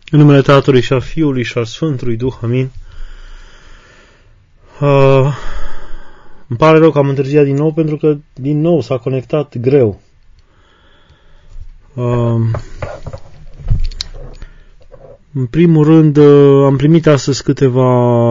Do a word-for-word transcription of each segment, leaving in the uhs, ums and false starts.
În numele Tatălui și a Fiului și al Sfântului Duh, amin. Uh, îmi pare rău că am întârziat din nou, pentru că din nou s-a conectat greu. Uh, în primul rând, uh, am primit astăzi câteva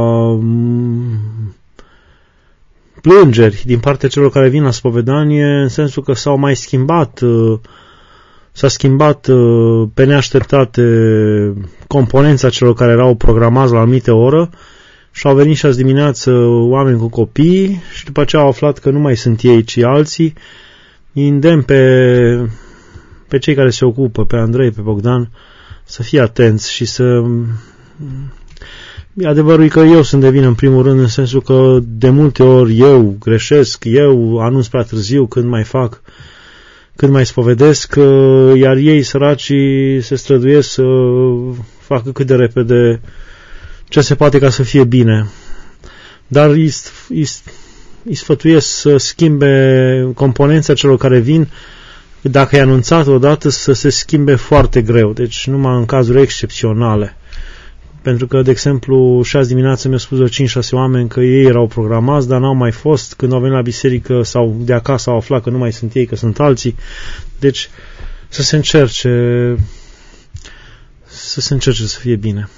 plângeri din partea celor care vin la spovedanie, în sensul că s-au mai schimbat uh, S-a schimbat uh, pe neașteptate componența celor care erau programați la anumite oră și au venit și azi dimineață oameni cu copii și după aceea au aflat că nu mai sunt ei, ci alții. Îi îndemn pe, pe cei care se ocupă, pe Andrei, pe Bogdan, să fie atenți și să... Adevărul e că eu sunt de vină în primul rând, în sensul că de multe ori eu greșesc, eu anunț prea târziu când mai fac când mai spovedesc, iar ei, săracii, se străduiesc să facă cât de repede ce se poate ca să fie bine. Dar îi, îi, îi sfătuiesc să schimbe componența celor care vin, dacă e anunțat odată, să se schimbe foarte greu, deci numai în cazuri excepționale. Pentru că, de exemplu, și azi dimineață mi-au spus de cinci șase oameni că ei erau programați, dar n-au mai fost. Când au venit la biserică sau de acasă au aflat că nu mai sunt ei, că sunt alții. Deci să se încerce să se încerce să fie bine.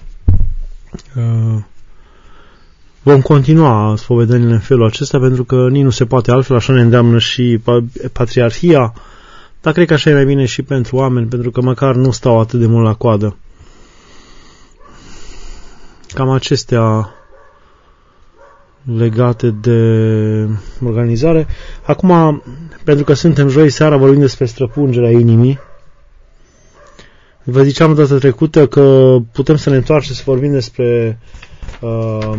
Vom continua spovedaniile în felul acesta, pentru că nici nu se poate altfel, așa ne îndeamnă și Patriarhia, dar cred că așa e mai bine și pentru oameni, pentru că măcar nu stau atât de mult la coadă. Cam acestea legate de organizare. Acum, pentru că suntem joi seara, vorbim despre străpungerea inimii. Vă ziceam data trecută că putem să ne întoarcem să vorbim despre uh,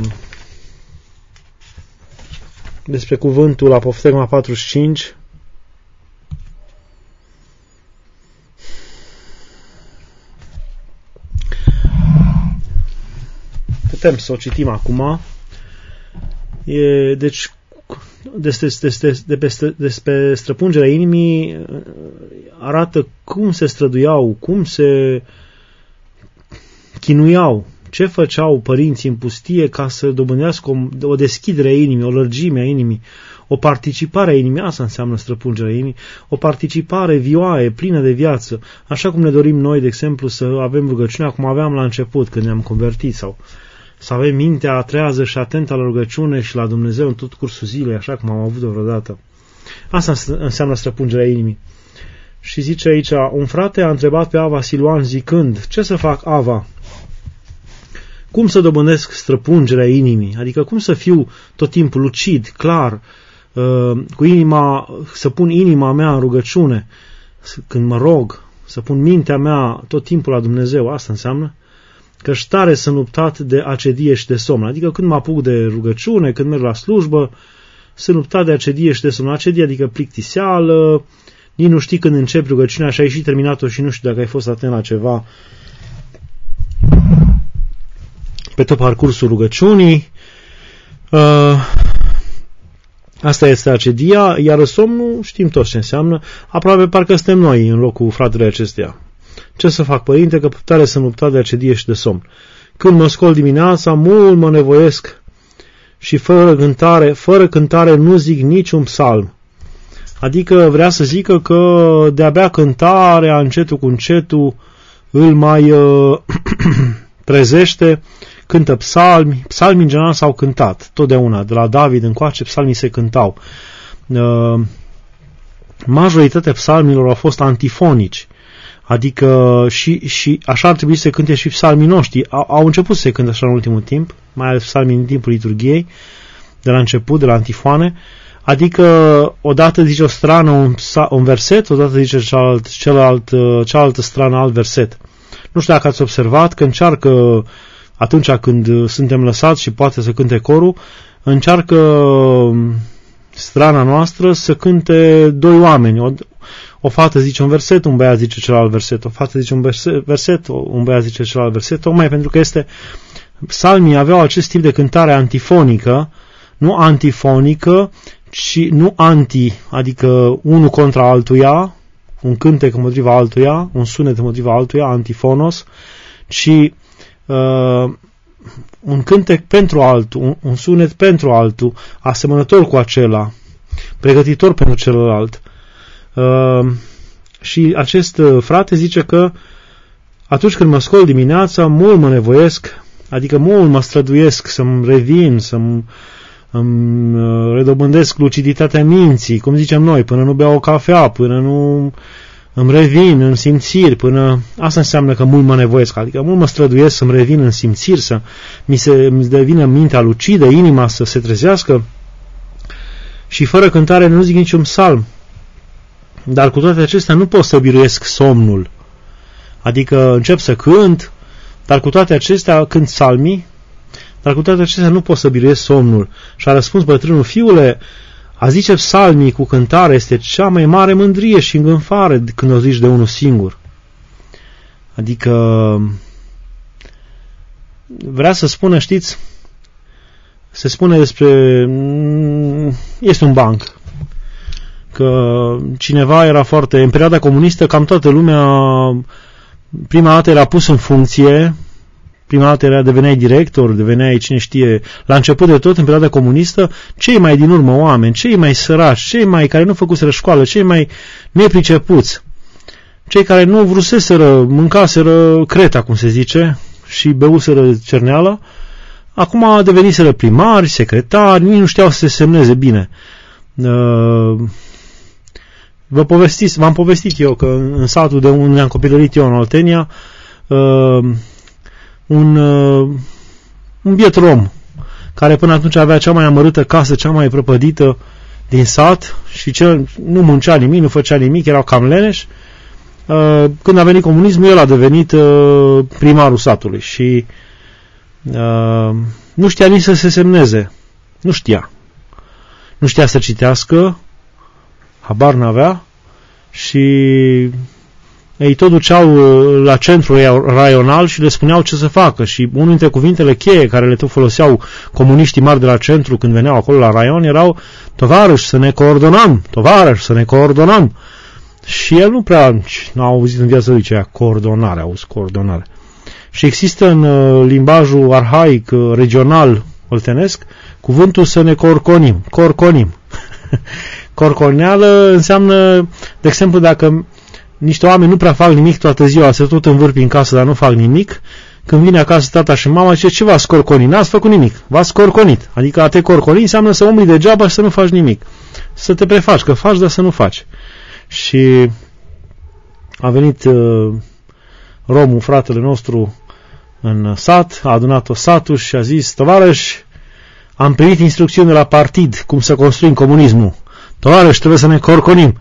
despre cuvântul Apoftegma patruzeci și cinci. Putem să o citim acum. E, deci, despre, despre, despre, despre străpungerea inimii arată cum se străduiau, cum se chinuiau, ce făceau părinții în pustie ca să dobândească o, o deschidere a inimii, o lărgime a inimii, o participare a inimii. Asta înseamnă străpungerea inimii, o participare vioaie, plină de viață, așa cum ne dorim noi, de exemplu, să avem rugăciunea cum aveam la început, când ne-am convertit, sau să avem mintea trează și atentă la rugăciune și la Dumnezeu în tot cursul zilei, așa cum am avut-o vreodată. Asta înseamnă străpungerea inimii. Și zice aici, un frate a întrebat pe Ava Siluan zicând, ce să fac, Ava? Cum să dobândesc străpungerea inimii? Adică cum să fiu tot timpul lucid, clar, cu inima, să pun inima mea în rugăciune, când mă rog, să pun mintea mea tot timpul la Dumnezeu. Asta înseamnă că-și tare sunt luptat de acedie și de somn. Adică când mă apuc de rugăciune, când merg la slujbă, sunt luptat de acedie și de somn. Acedie adică plictiseală, nici nu știi când începi rugăciunea și ai și terminat-o și nu știu dacă ai fost atent la ceva pe tot parcursul rugăciunii. Asta este acedia, iar somnul știm toți ce înseamnă. Aproape parcă suntem noi în locul fratele acesteia. Ce să fac, părinte, că tare sunt luptat de acedie și de somn. Când mă scol dimineața, mult mă nevoiesc și fără cântare, fără cântare nu zic niciun psalm. Adică vrea să zică că de-abia cântarea, încetul cu încetul, îl mai uh, trezește, cântă psalmi. Psalmii în general s-au cântat, totdeauna, de la David încoace psalmii se cântau. Uh, majoritatea psalmilor au fost antifonici. Adică și, și așa ar trebui să se cânte și psalmii noștri. Au, au început să se cânte așa în ultimul timp, mai ales psalmii în timpul liturghiei, de la început, de la antifoane. Adică odată zice o strană un, un verset, odată zice cealalt, celălalt, cealaltă strană alt verset. Nu știu dacă ați observat că încearcă, atunci când suntem lăsați și poate să cânte corul, încearcă strana noastră să cânte doi oameni. O, o fată zice un verset, un băiat zice celălalt verset. O fată zice un verset, un băiat zice celălalt verset. Tocmai pentru că este... Psalmii aveau acest tip de cântare antifonică, nu antifonică, ci nu anti, adică unul contra altuia, un cântec împotriva altuia, un sunet împotriva altuia, antifonos, ci uh, un cântec pentru altul, un, un sunet pentru altul, asemănător cu acela, pregătitor pentru celălalt. Uh, și acest frate zice că atunci când mă scol dimineața, mult mă nevoiesc, adică mult mă străduiesc să-mi revin, să-mi îmi redobândesc luciditatea minții, cum zicem noi, până nu beau o cafea, până nu îmi revin în simțiri, până... Asta înseamnă că mult mă nevoiesc, adică mult mă străduiesc să-mi revin în simțiri, să mi se îmi devină mintea lucidă, inima să se trezească. Și fără cântare nu zic niciun psalm. Dar cu toate acestea nu pot să biruiesc somnul. Adică încep să cânt, dar cu toate acestea cânt psalmii, dar cu toate acestea nu pot să biruiesc somnul. Și a răspuns bătrânul: fiule, a zice psalmii cu cântare este cea mai mare mândrie și îngânfare când o zici de unul singur. Adică vrea să spună, știți, se spune despre... este un banc. Că cineva era foarte... În perioada comunistă cam toată lumea prima dată era pus în funcție, prima dată era, deveneai director, deveneai cine știe, la început de tot, în perioada comunistă, cei mai din urmă oameni, cei mai săraci, cei mai care nu făcuseră școală, cei mai nepricepuți, cei care nu vruseseră, mâncaseră creta, cum se zice, și beuseră cerneală, acum deveniseră primari, secretari, nici nu știau să se semneze bine. Vă povestiți, v-am povestit eu că în satul de unde am copilărit eu în Oltenia, un, un biet rom, care până atunci avea cea mai amărâtă casă, cea mai prăpădită din sat și cel, nu muncea nimic, nu făcea nimic, erau cam leneși. Când a venit comunismul, el a devenit primarul satului și nu știa nici să se semneze. Nu știa. Nu știa să citească, habar n-avea și ei tot duceau la centrul raional și le spuneau ce să facă și unul dintre cuvintele cheie care le tot foloseau comuniștii mari de la centru când veneau acolo la raion erau: tovarăși, să ne coordonăm, tovarăși, să ne coordonăm. Și el nu prea n-a auzit în viața lui ce aia coordonare, auzi coordonare. Și există în limbajul arhaic regional oltenesc cuvântul să ne corconim, corconim. Corconeală înseamnă, de exemplu, dacă niște oameni nu prea fac nimic toată ziua, se tot învârpi în casă, dar nu fac nimic, când vine acasă tata și mama, zice: ce v-ați corconit? N-ați făcut nimic, v-ați corconit. Adică a te corconi înseamnă să umbli degeaba și să nu faci nimic. Să te prefaci, că faci, dar să nu faci. Și a venit uh, romul, fratele nostru, în sat, a adunat-o satul și a zis: tovarăși, am primit instrucțiuni de la partid cum să construim comunismul. Tovarăși, trebuie să ne corconim.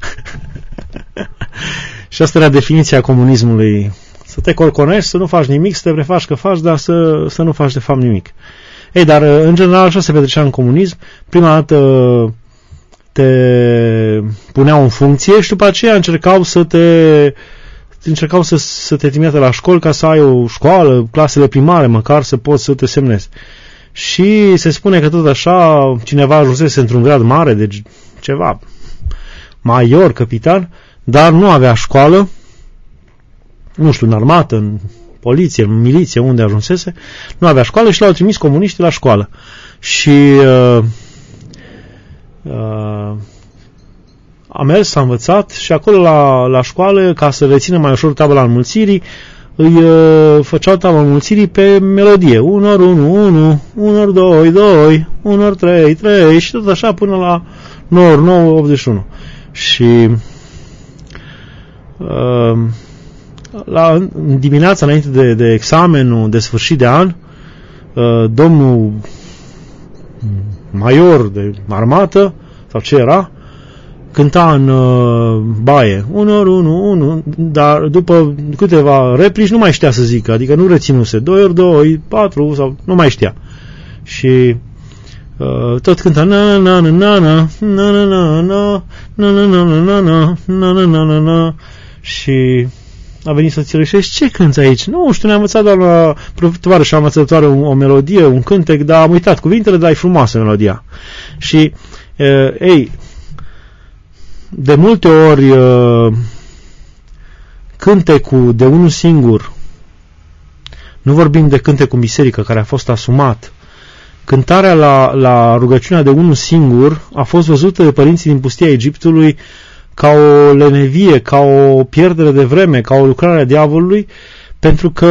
Și asta era definiția comunismului. Să te corconești, să nu faci nimic, să te prefaci că faci, dar să, să nu faci de fapt nimic. Ei, dar în general așa se petrecea în comunism. Prima dată te puneau în funcție și după aceea încercau să te încercau să, să te trimită la școli ca să ai o școală, clasele primare, măcar să poți să te semnezi. Și se spune că tot așa cineva ajunsese într-un grad mare, deci ceva major, capitan, dar nu avea școală, nu știu, în armată, în poliție, în miliție, unde ajunsese, nu avea școală și l-au trimis comuniștii la școală. Și uh, uh, a mers, s-a învățat și acolo la, la școală, ca să rețină mai ușor tabla înmulțirii, îi uh, făceau tabla înmulțirii pe melodie. unu ori unu, unu, unu ori doi, doi, unu ori trei, trei și tot așa până la nouă ori nouă, optzeci și unu. Și uh, la dimineața înainte de, de examenul de sfârșit de an, uh, domnul major de armată, sau ce era, cânta în uh, baie, unu ori unu, unu, dar după câteva replici nu mai știa să zică, adică nu reținuse, doi ori doi, patru, sau nu mai știa. Și uh, tot cânta na na na na na na na na na na na na na na na na na na și a venit soțul și ce cânți aici? Nu știu, ne-am învățat doar la tovarășa învățătoare o, o melodie, un cântec, dar am uitat cuvintele, dar e frumoasă melodia. Și uh, ei, de multe ori uh, cântecul de unul singur Nu vorbim de cântecul în biserică care a fost asumat. Cântarea la, la rugăciunea de unul singur a fost văzută de părinții din pustia Egiptului ca o lenevie, ca o pierdere de vreme, ca o lucrare a diavolului, pentru că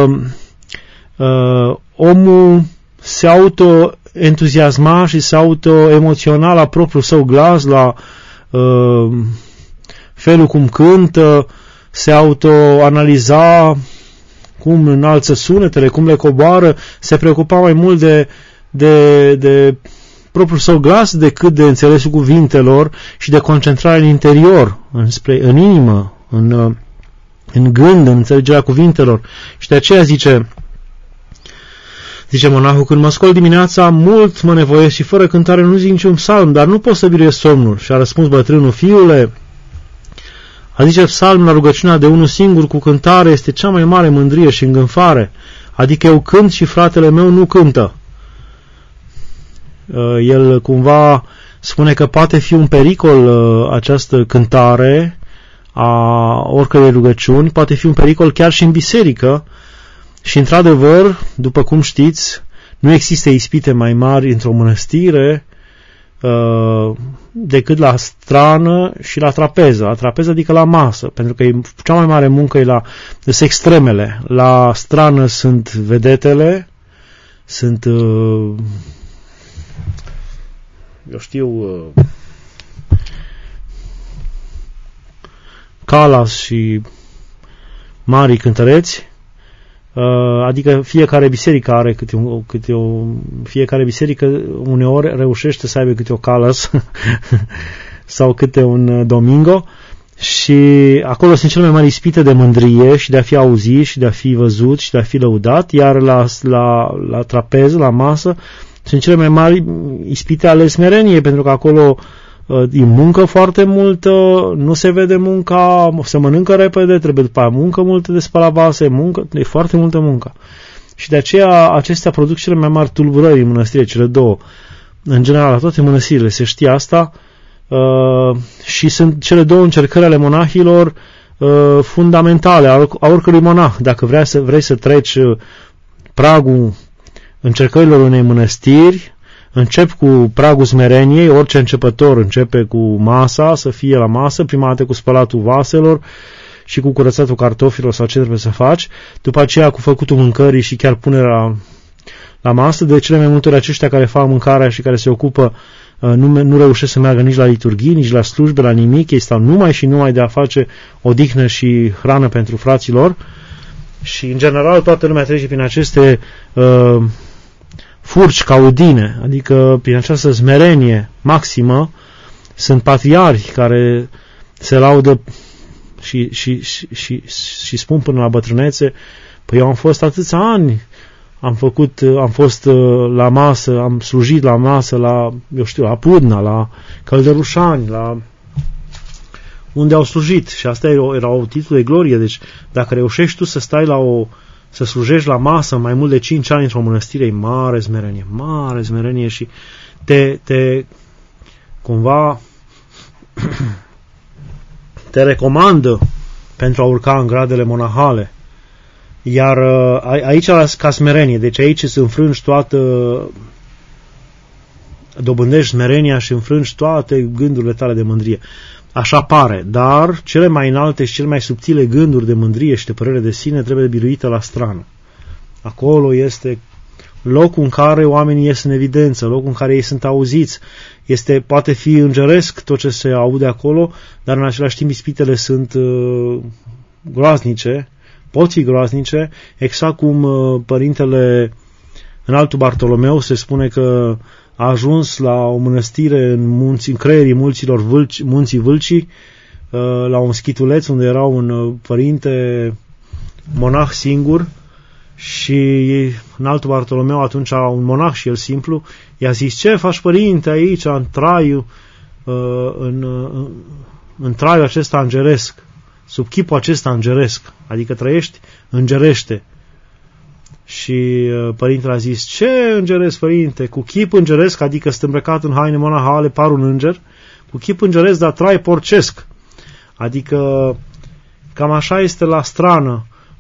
uh, omul se auto-entuziasma și se auto-emoționa la propriul său glas, la uh, felul cum cântă, se auto-analiza cum înalță sunetele, cum le coboară, se preocupa mai mult de, de, de propriul său glas decât de înțelesul cuvintelor și de concentrarea în interior, în, spre, în inimă, în, în gând, în înțelegerea cuvintelor. Și de aceea zice, zice monahul, când mă scol dimineața, mult mă nevoiesc și fără cântare nu zic niciun psalm, dar nu pot să biruiesc somnul. Și a răspuns bătrânul, fiule, a zice psalm la rugăciunea de unul singur cu cântare este cea mai mare mândrie și îngânfare, adică eu cânt și fratele meu nu cântă. El cumva spune că poate fi un pericol această cântare a oricărei rugăciuni, poate fi un pericol chiar și în biserică și într-adevăr, după cum știți, nu există ispite mai mari într-o mănăstire decât la strană și la trapeză. La trapeză adică la masă, pentru că e cea mai mare muncă e la sunt extremele. La strană sunt vedetele, sunt eu știu Calas și mari cântăreți, adică fiecare biserică are câte o, câte o fiecare biserică uneori reușește să aibă câte o Calas sau câte un Domingo și acolo sunt cele mai mari ispite de mândrie și de a fi auzit și de a fi văzut și de a fi lăudat, iar la, la, la trapeză, la masă sunt cele mai mari ispite ale smereniei, pentru că acolo e muncă foarte multă, nu se vede munca, se mănâncă repede, trebuie după aia muncă multă de spălat vase, muncă, e foarte multă muncă. Și de aceea acestea produc cele mai mari tulburări în mănăstire, cele două. În general, la toate mănăstirile se știe asta uh, și sunt cele două încercări ale monahilor uh, fundamentale, a, a oricărui monah. Dacă vrei să, vrei să treci pragul încercărilor unei mănăstiri, încep cu pragul smereniei, orice începător începe cu masa, să fie la masă, prima dată cu spălatul vaselor și cu curățatul cartofilor sau ce trebuie să faci, după aceea cu făcutul mâncării și chiar punerea la, la masă. De cele mai multe ori aceștia care fac mâncarea și care se ocupă nu, nu reușesc să meargă nici la liturghii, nici la slujbe, la nimic, ei stau numai și numai de a face odihnă și hrană pentru fraților și în general toată lumea trece prin aceste uh, furci caudine, adică prin această smerenie maximă. Sunt patriarhi care se laudă și, și, și, și, și spun până la bătrânețe, păi eu am fost atâția ani, am făcut, am fost la masă, am slujit la masă, la, eu știu, la Pudna, la Căldărușani, la unde au slujit și asta era o titlu de glorie. Deci dacă reușești tu să stai la o să slujești la masă mai mult de cinci ani într-o mănăstire, e mare smerenie, mare smerenie și te, te cumva te recomandă pentru a urca în gradele monahale. Iar aici ca smerenie, deci aici îți înfrângi toată, dobândești smerenia și înfrângi toate gândurile tale de mândrie. Așa pare, dar cele mai înalte și cele mai subtile gânduri de mândrie și de părere de sine trebuie biruite la strană. Acolo este locul în care oamenii ies în evidență, locul în care ei sunt auziți. Este, poate fi îngeresc tot ce se aude acolo, dar în același timp ispitele sunt uh, groaznice, pot fi groaznice, exact cum uh, părintele Înaltul Bartolomeu se spune că a ajuns la o mănăstire în, munți, în creierii mulților vâlci, munții Vâlcii, la un schituleț unde era un părinte monah singur și Înaltul Bartolomeu, atunci un monah și el simplu, i-a zis, ce faci părinte aici în traiul, în, în traiul acesta îngeresc, sub chipul acesta îngeresc, adică trăiești îngerește. Și părintele a zis, ce îngeresc, părinte? Cu chip îngeresc, adică sunt îmbrăcat în haine monahale, par un înger, cu chip îngeresc, dar trai porcesc. Adică cam așa este la strană.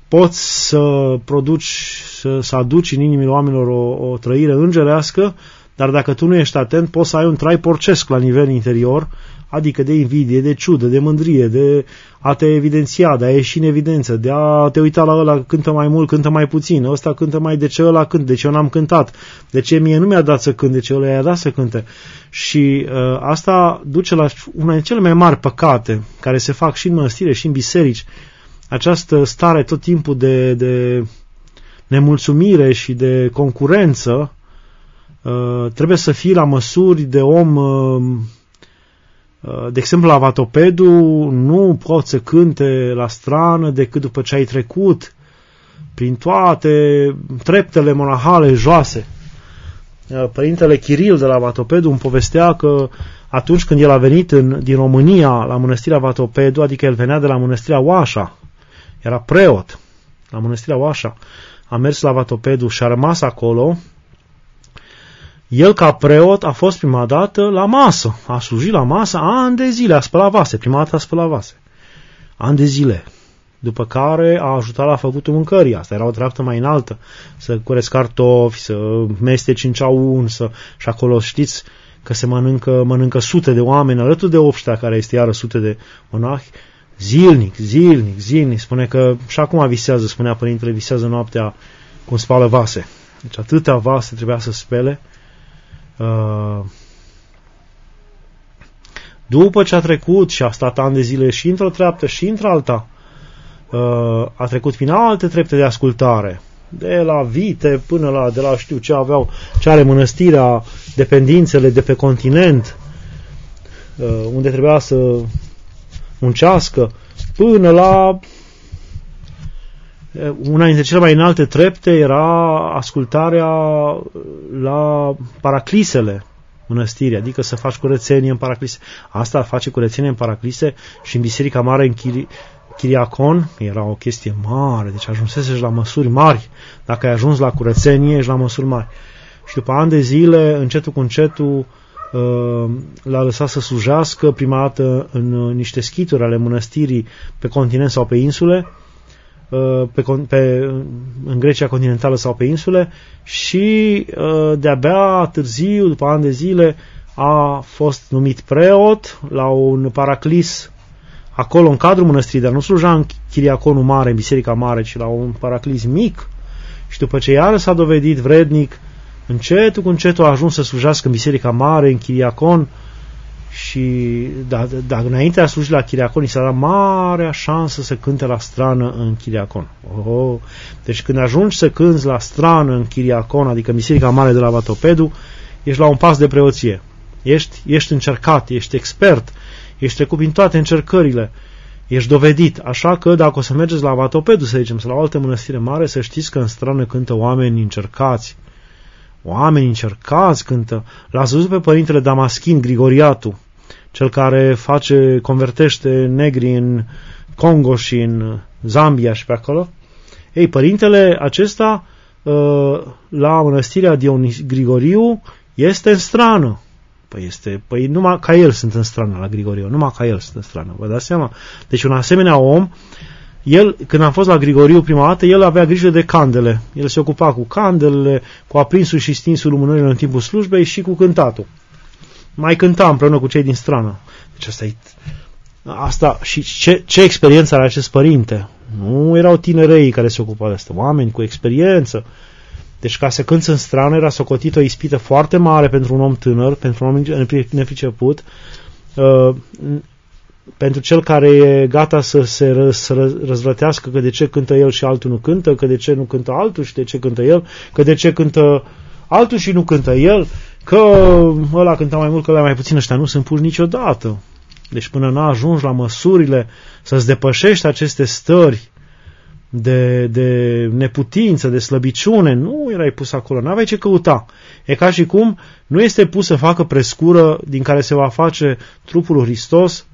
poți să produci, să, să aduci în inimile oamenilor o, o trăire îngerească, dar dacă tu nu ești atent, poți să ai un trai porcesc la nivel interior, adică de invidie, de ciudă, de mândrie, de a te evidenția, de a ieși în evidență, de a te uita la ăla cântă mai mult, cântă mai puțin, ăsta cântă mai, de ce ăla cânt, de ce eu n-am cântat, de ce mie nu mi-a dat să cânt, de ce ăla i-a dat să cânte. Și uh, asta duce la una din cele mai mari păcate care se fac și în mănăstire și în biserici, această stare tot timpul de, de nemulțumire și de concurență. Uh, trebuie să fii la măsuri de om. Uh, De exemplu, la Vatopedu nu poți să cânte la strană decât după ce ai trecut prin toate treptele monahale joase. Părintele Chiril de la Vatopedu îmi povestea că atunci când el a venit în, din România la mănăstirea Vatopedu, adică el venea de la mănăstirea Oașa, era preot la mănăstirea Oașa, a mers la Vatopedu și a rămas acolo. El, ca preot, a fost prima dată la masă. A slujit la masă ani de zile, a spălat vase. Prima dată a spălat vase. Ani de zile. După care a ajutat la făcutul mâncării. Asta era o treaptă mai înaltă. Să curezi cartofi, să mesteci în ceaun, să... și acolo știți că se mănâncă, mănâncă sute de oameni, alături de obștea, care este iară sute de monahi. Zilnic, zilnic, zilnic. Spune că și acum visează, spunea părintele, visează noaptea cum spală vase. Deci atâtea vase trebuia să spele. După ce a trecut și a stat ani de zile și într-o treaptă și într-alta, a trecut prin alte trepte de ascultare, de la vite până la, de la știu ce aveau, ce are mănăstirea, dependințele de pe continent, unde trebuia să muncească, până la una dintre cele mai înalte trepte era ascultarea la paraclisele mănăstirii, adică să faci curățenie în paraclise. Asta face curățenie în paraclise și în Biserica Mare, în Chiri, Chiriacon, era o chestie mare, deci ajunsese la măsuri mari. Dacă ai ajuns la curățenie, ești la măsuri mari. Și după ani de zile, încetul cu încetul, l-a lăsat să slujească prima dată în niște schituri ale mănăstirii pe continent sau pe insule, Pe, pe, în Grecia continentală sau pe insule, și de-abia târziu, după ani de zile, a fost numit preot la un paraclis acolo în cadrul mănăstirii, dar nu sluja în Chiriaconul Mare, în Biserica Mare, ci la un paraclis mic. Și după ce iară s-a dovedit vrednic, încetul cu încetul a ajuns să slujească în Biserica Mare, în Chiriacon. Și dacă da, înainte a slujit la Chiriacon, i s-a dat marea șansă să cânte la strană în Chiriacon. Oh, deci când ajungi să cânți la strană în Chiriacon, adică în Biserica Mare de la Vatopedu, ești la un pas de preoție. Ești, ești încercat, ești expert, ești trecut prin toate încercările, ești dovedit. Așa că dacă o să mergeți la Vatopedu, să zicem, sau la o altă mănăstire mare, să știți că în strană cântă oameni încercați. Oameni încercați cântă. L-ați văzut pe părintele Damaschin Grigoriatu, cel care face, convertește negri în Congo și în Zambia și pe acolo. Ei, părintele acesta la mănăstirea Dionis Grigoriu este în strană. Păi, este, păi numai ca el sunt în strană la Grigoriu, numai ca el sunt în strană, vă dați seama? Deci un asemenea om, el, când a fost la Grigoriu prima dată, el avea grijă de candele. El se ocupa cu candelele, cu aprinsul și stinsul lumânărilor în timpul slujbei și cu cântatul. Mai cânta împreună cu cei din strană. Deci asta e... Asta, și ce, ce experiență are acest părinte? Nu erau tinerei care se ocupau de asta, oameni cu experiență. Deci ca să cânți în strană era socotit o ispită foarte mare pentru un om tânăr, pentru un om nepriceput, uh, pentru cel care e gata să se ră, să răzvrătească că de ce cântă el și altul nu cântă, că de ce nu cântă altul și de ce cântă el, că de ce cântă altul și nu cântă el, că ăla cântă mai mult, că ăla mai puțin, ăștia nu sunt puși niciodată. Deci până n-a ajuns la măsurile să-ți depășești aceste stări de, de neputință, de slăbiciune, nu erai pus acolo, n-aveai ce căuta. E ca și cum nu este pus să facă prescură din care se va face trupul lui Hristos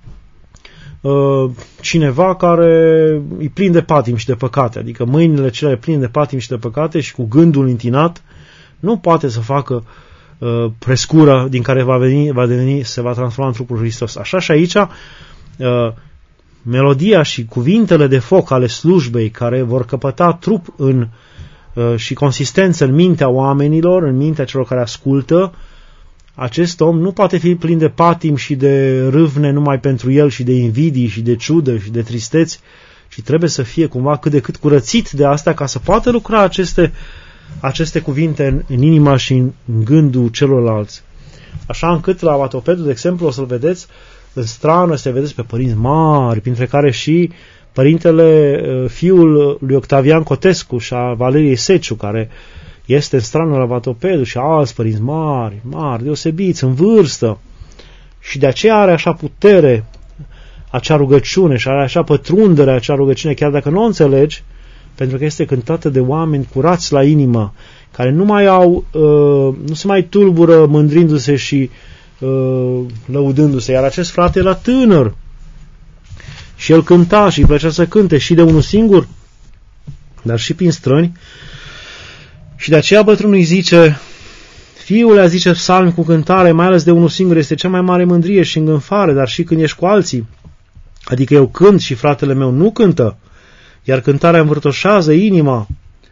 uh, cineva care îi plin de patim și de păcate, adică mâinile cele pline de patim și de păcate și cu gândul întinat nu poate să facă uh, prescură din care va, veni, va deveni, se va transforma în trupul lui Hristos. Așa și aici uh, melodia și cuvintele de foc ale slujbei care vor căpăta trup în, uh, și consistență în mintea oamenilor, în mintea celor care ascultă, acest om nu poate fi plin de patim și de râvne numai pentru el și de invidii și de ciudă și de tristeți, ci trebuie să fie cumva cât de cât curățit de asta ca să poată lucra aceste, aceste cuvinte în, în inima și în, în gândul celorlalți. Așa încât la Vatopedul, de exemplu, o să-l vedeți în strană, să vedeți pe părinți mari, printre care și părintele, fiul lui Octavian Cotescu și a Valeriei Seciu, care este în strană la Vatopedul, și alți părinți mari, mari, deosebiți, în vârstă. Și de aceea are așa putere acea rugăciune și are așa pătrundere acea rugăciune, chiar dacă nu o înțelegi, pentru că este cântată de oameni curați la inimă, care nu mai au, uh, nu se mai tulbură mândrindu-se și uh, lăudându-se. Iar acest frate era tânăr și el cânta și îi plăcea să cânte și de unul singur, dar și prin străini. Și de aceea bătrânul îi zice: fiule, zice psalmi cu cântare, mai ales de unul singur, este cea mai mare mândrie și îngânfare, dar și când ești cu alții. Adică eu cânt și fratele meu nu cântă, iar cântarea învârtoșează inima.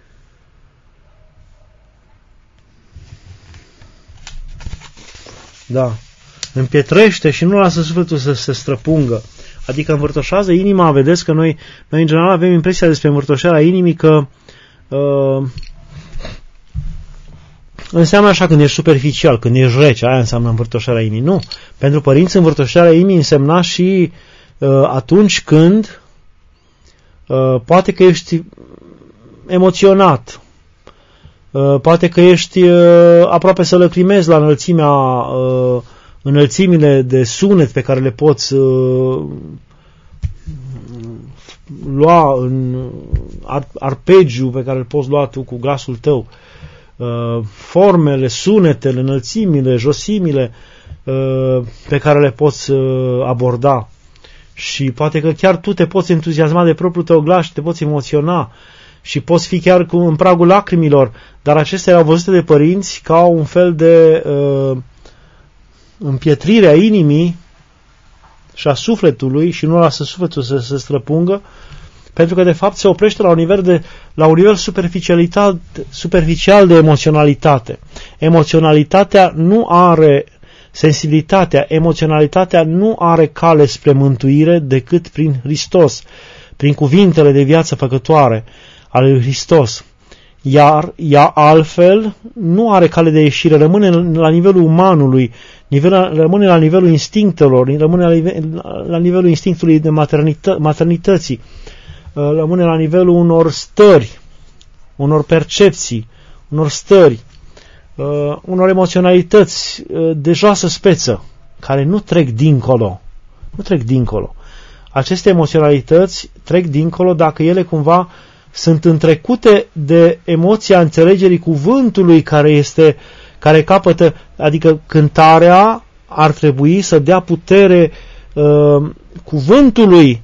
Da. Împietrește și nu lasă sufletul să se străpungă. Adică învârtoșează inima. Vedeți că noi, noi în general avem impresia despre învârtoșarea inimii că uh, înseamnă așa când ești superficial, când ești rece, aia înseamnă învârtoșarea inimii. Nu. Pentru părinți învârtoșarea inimii însemna și uh, atunci când uh, poate că ești emoționat, uh, poate că ești uh, aproape să lăcrimezi la înălțimea, uh, înălțimile de sunet pe care le poți uh, lua în ar, arpegiu pe care îl poți lua tu cu glasul tău. Formele, sunetele, înălțimile, josimile pe care le poți aborda. Și poate că chiar tu te poți entuziasma de propriul tău glas și te poți emoționa și poți fi chiar cu, în pragul lacrimilor, dar acestea erau văzute de părinți ca un fel de uh, împietrire a inimii și a sufletului și nu lasă sufletul să se străpungă, pentru că de fapt se oprește la un nivel, de, la un nivel superficial de emoționalitate. Emoționalitatea nu are sensibilitatea, emoționalitatea nu are cale spre mântuire decât prin Hristos, prin cuvintele de viață făcătoare ale lui Hristos. Iar ea altfel nu are cale de ieșire, rămâne la nivelul umanului, nivel, rămâne la nivelul instinctelor, rămâne la, nivel, la nivelul instinctului de maternită, maternității, rămâne la nivelul unor stări, unor percepții, unor stări, uh, unor emoționalități uh, de joasă speță, care nu trec dincolo. Nu trec dincolo. Aceste emoționalități trec dincolo dacă ele cumva sunt întrecute de emoția înțelegerii cuvântului care este, care capătă, adică cântarea ar trebui să dea putere uh, cuvântului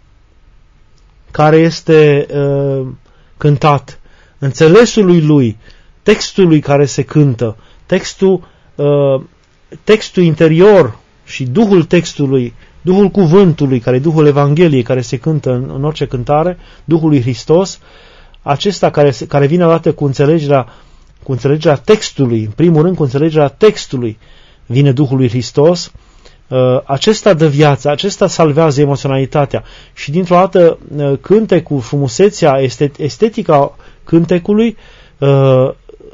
care este uh, cântat, înțelesului lui, textului care se cântă, textul, uh, textul interior și duhul textului, duhul cuvântului, care e duhul Evangheliei, care se cântă în, în orice cântare, duhul lui Hristos, acesta care, care vine odată cu înțelegerea, cu înțelegerea textului, în primul rând cu înțelegerea textului, vine duhul lui Hristos. Uh, acesta dă viață, acesta salvează emoționalitatea și dintr-o dată uh, cântecul, frumusețea, estet, estetica cântecului uh,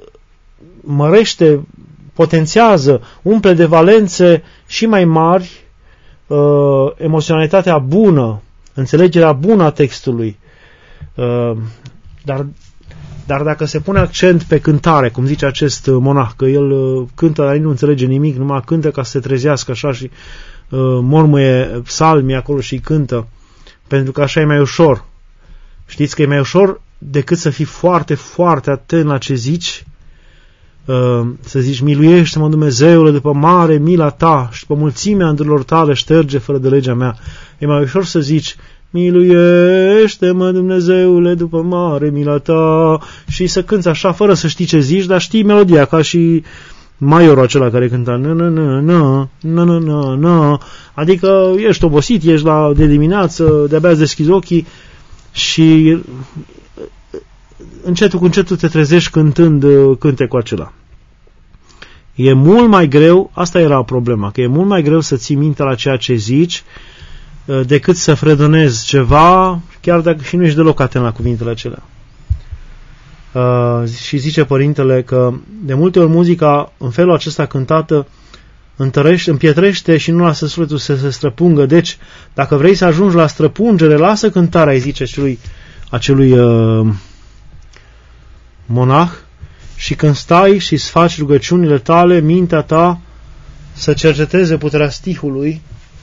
mărește, potențiază, umple de valențe și mai mari uh, emoționalitatea bună, înțelegerea bună a textului. Uh, dar, dar dacă se pune accent pe cântare, cum zice acest monah, că el uh, cântă, dar nu înțelege nimic, numai cântă ca să se trezească așa și uh, mormăie psalmii acolo și cântă, pentru că așa e mai ușor. Știți că e mai ușor decât să fii foarte, foarte atent la ce zici, uh, să zici: miluiește-mă, Dumnezeule, după mare mila ta și după mulțimea îndrărilor tale șterge fără de legea mea. E mai ușor să zici: miluiește-mă, Dumnezeule, după mare mila ta, și să cânți așa fără să știi ce zici, dar știi melodia, ca și maiorul acela care cânta na na na na na na na na, adică ești obosit, ești la de dimineață, de-abia îți deschizi ochii și încetul cu încetul te trezești cântând cântecul acela. E mult mai greu, asta era problema, că e mult mai greu să ții minte la ceea ce zici decât să fredonezi ceva, chiar dacă și nu ești deloc atent la cuvintele acelea. Uh, și zice părintele că de multe ori muzica în felul acesta cântată întărește, împietrește și nu lasă sufletul să se străpungă. Deci, dacă vrei să ajungi la străpungere, lasă cântarea, îi zice acelui, acelui uh, monah, și când stai și îți faci rugăciunile tale, mintea ta să cerceteze puterea stihului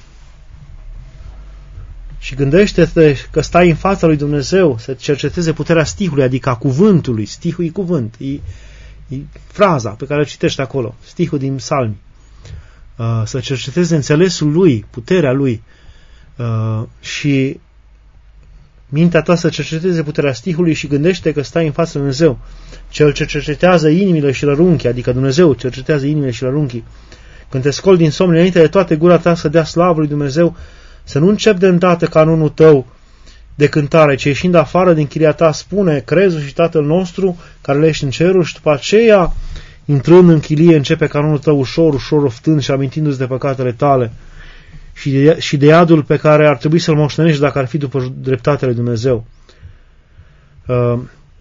și gândește-te că stai în fața lui Dumnezeu, să cerceteze puterea stihului, adică a cuvântului. Stihul e cuvânt, e, e fraza pe care o citești acolo, stihul din psalmi. Uh, să cerceteze înțelesul lui, puterea lui uh, și mintea ta să cerceteze puterea stihului și gândește că stai în fața lui Dumnezeu. Cel ce cercetează inimile și lărunchii, adică Dumnezeu cercetează inimile și lărunchii. Când te scoli din somn, înainte de toate gura ta să dea slavă lui Dumnezeu, să nu începi de îndată canonul tău de cântare, ci ieșind afară din chiria ta, spune crezul și Tatăl nostru care le ești în cerul, și după aceea, intrând în chilie, începe canonul tău ușor, ușor oftând și amintindu-ți de păcatele tale și de, și de iadul pe care ar trebui să-l moștenești dacă ar fi după dreptatea lui Dumnezeu. Uh,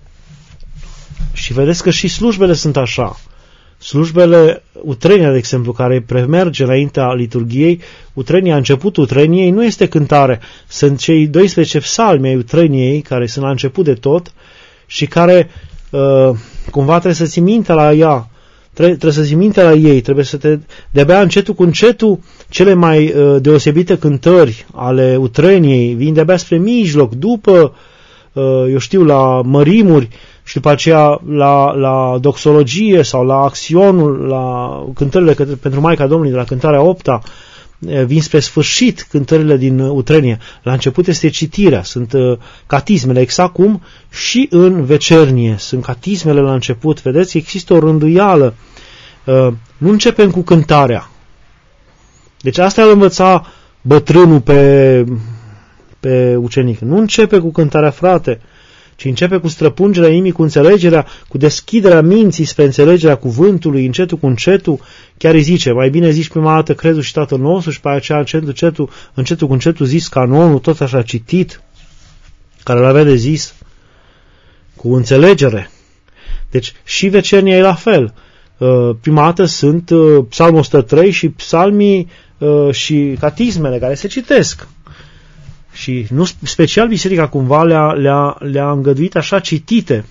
și vedeți că și slujbele sunt așa. Slujbele, utrenia, de exemplu, care premerge înaintea liturgiei, utrenia, începutul utreniei nu este cântare. Sunt cei doisprezece psalmi ai utreniei, care sunt la început de tot și care uh, cumva trebuie să ții minte la ea, trebuie, trebuie să ții minte la ei, trebuie să te... De-abia încetul cu încetul, cele mai uh, deosebite cântări ale utreniei vin de-abia spre mijloc, după, uh, eu știu, la mărimuri, și după aceea la, la doxologie sau la acționul, la cântările către, pentru Maica Domnului, de la cântarea opta, vin spre sfârșit cântările din utrenie. La început este citirea, sunt uh, catismele, exact cum și în vecernie sunt catismele la început. Vedeți, există o rânduială. Uh, nu începem cu cântarea. Deci asta îl învăța bătrânul pe, pe ucenic. Nu începe cu cântarea, frate, ci începe cu străpungerea inimii, cu înțelegerea, cu deschiderea minții spre înțelegerea cuvântului, încetul cu încetul. Chiar îi zice, mai bine zici prima dată crezul și Tatăl nostru și pe aceea încetul, încetul, încetul cu încetul zis canonul, tot așa citit, care îl avea de zis, cu înțelegere. Deci și vecernia e la fel. Prima dată sunt psalmul o sută trei și psalmii și catismele care se citesc. Și nu special biserica cumva le-a, le-a, le-a îngăduit așa citite.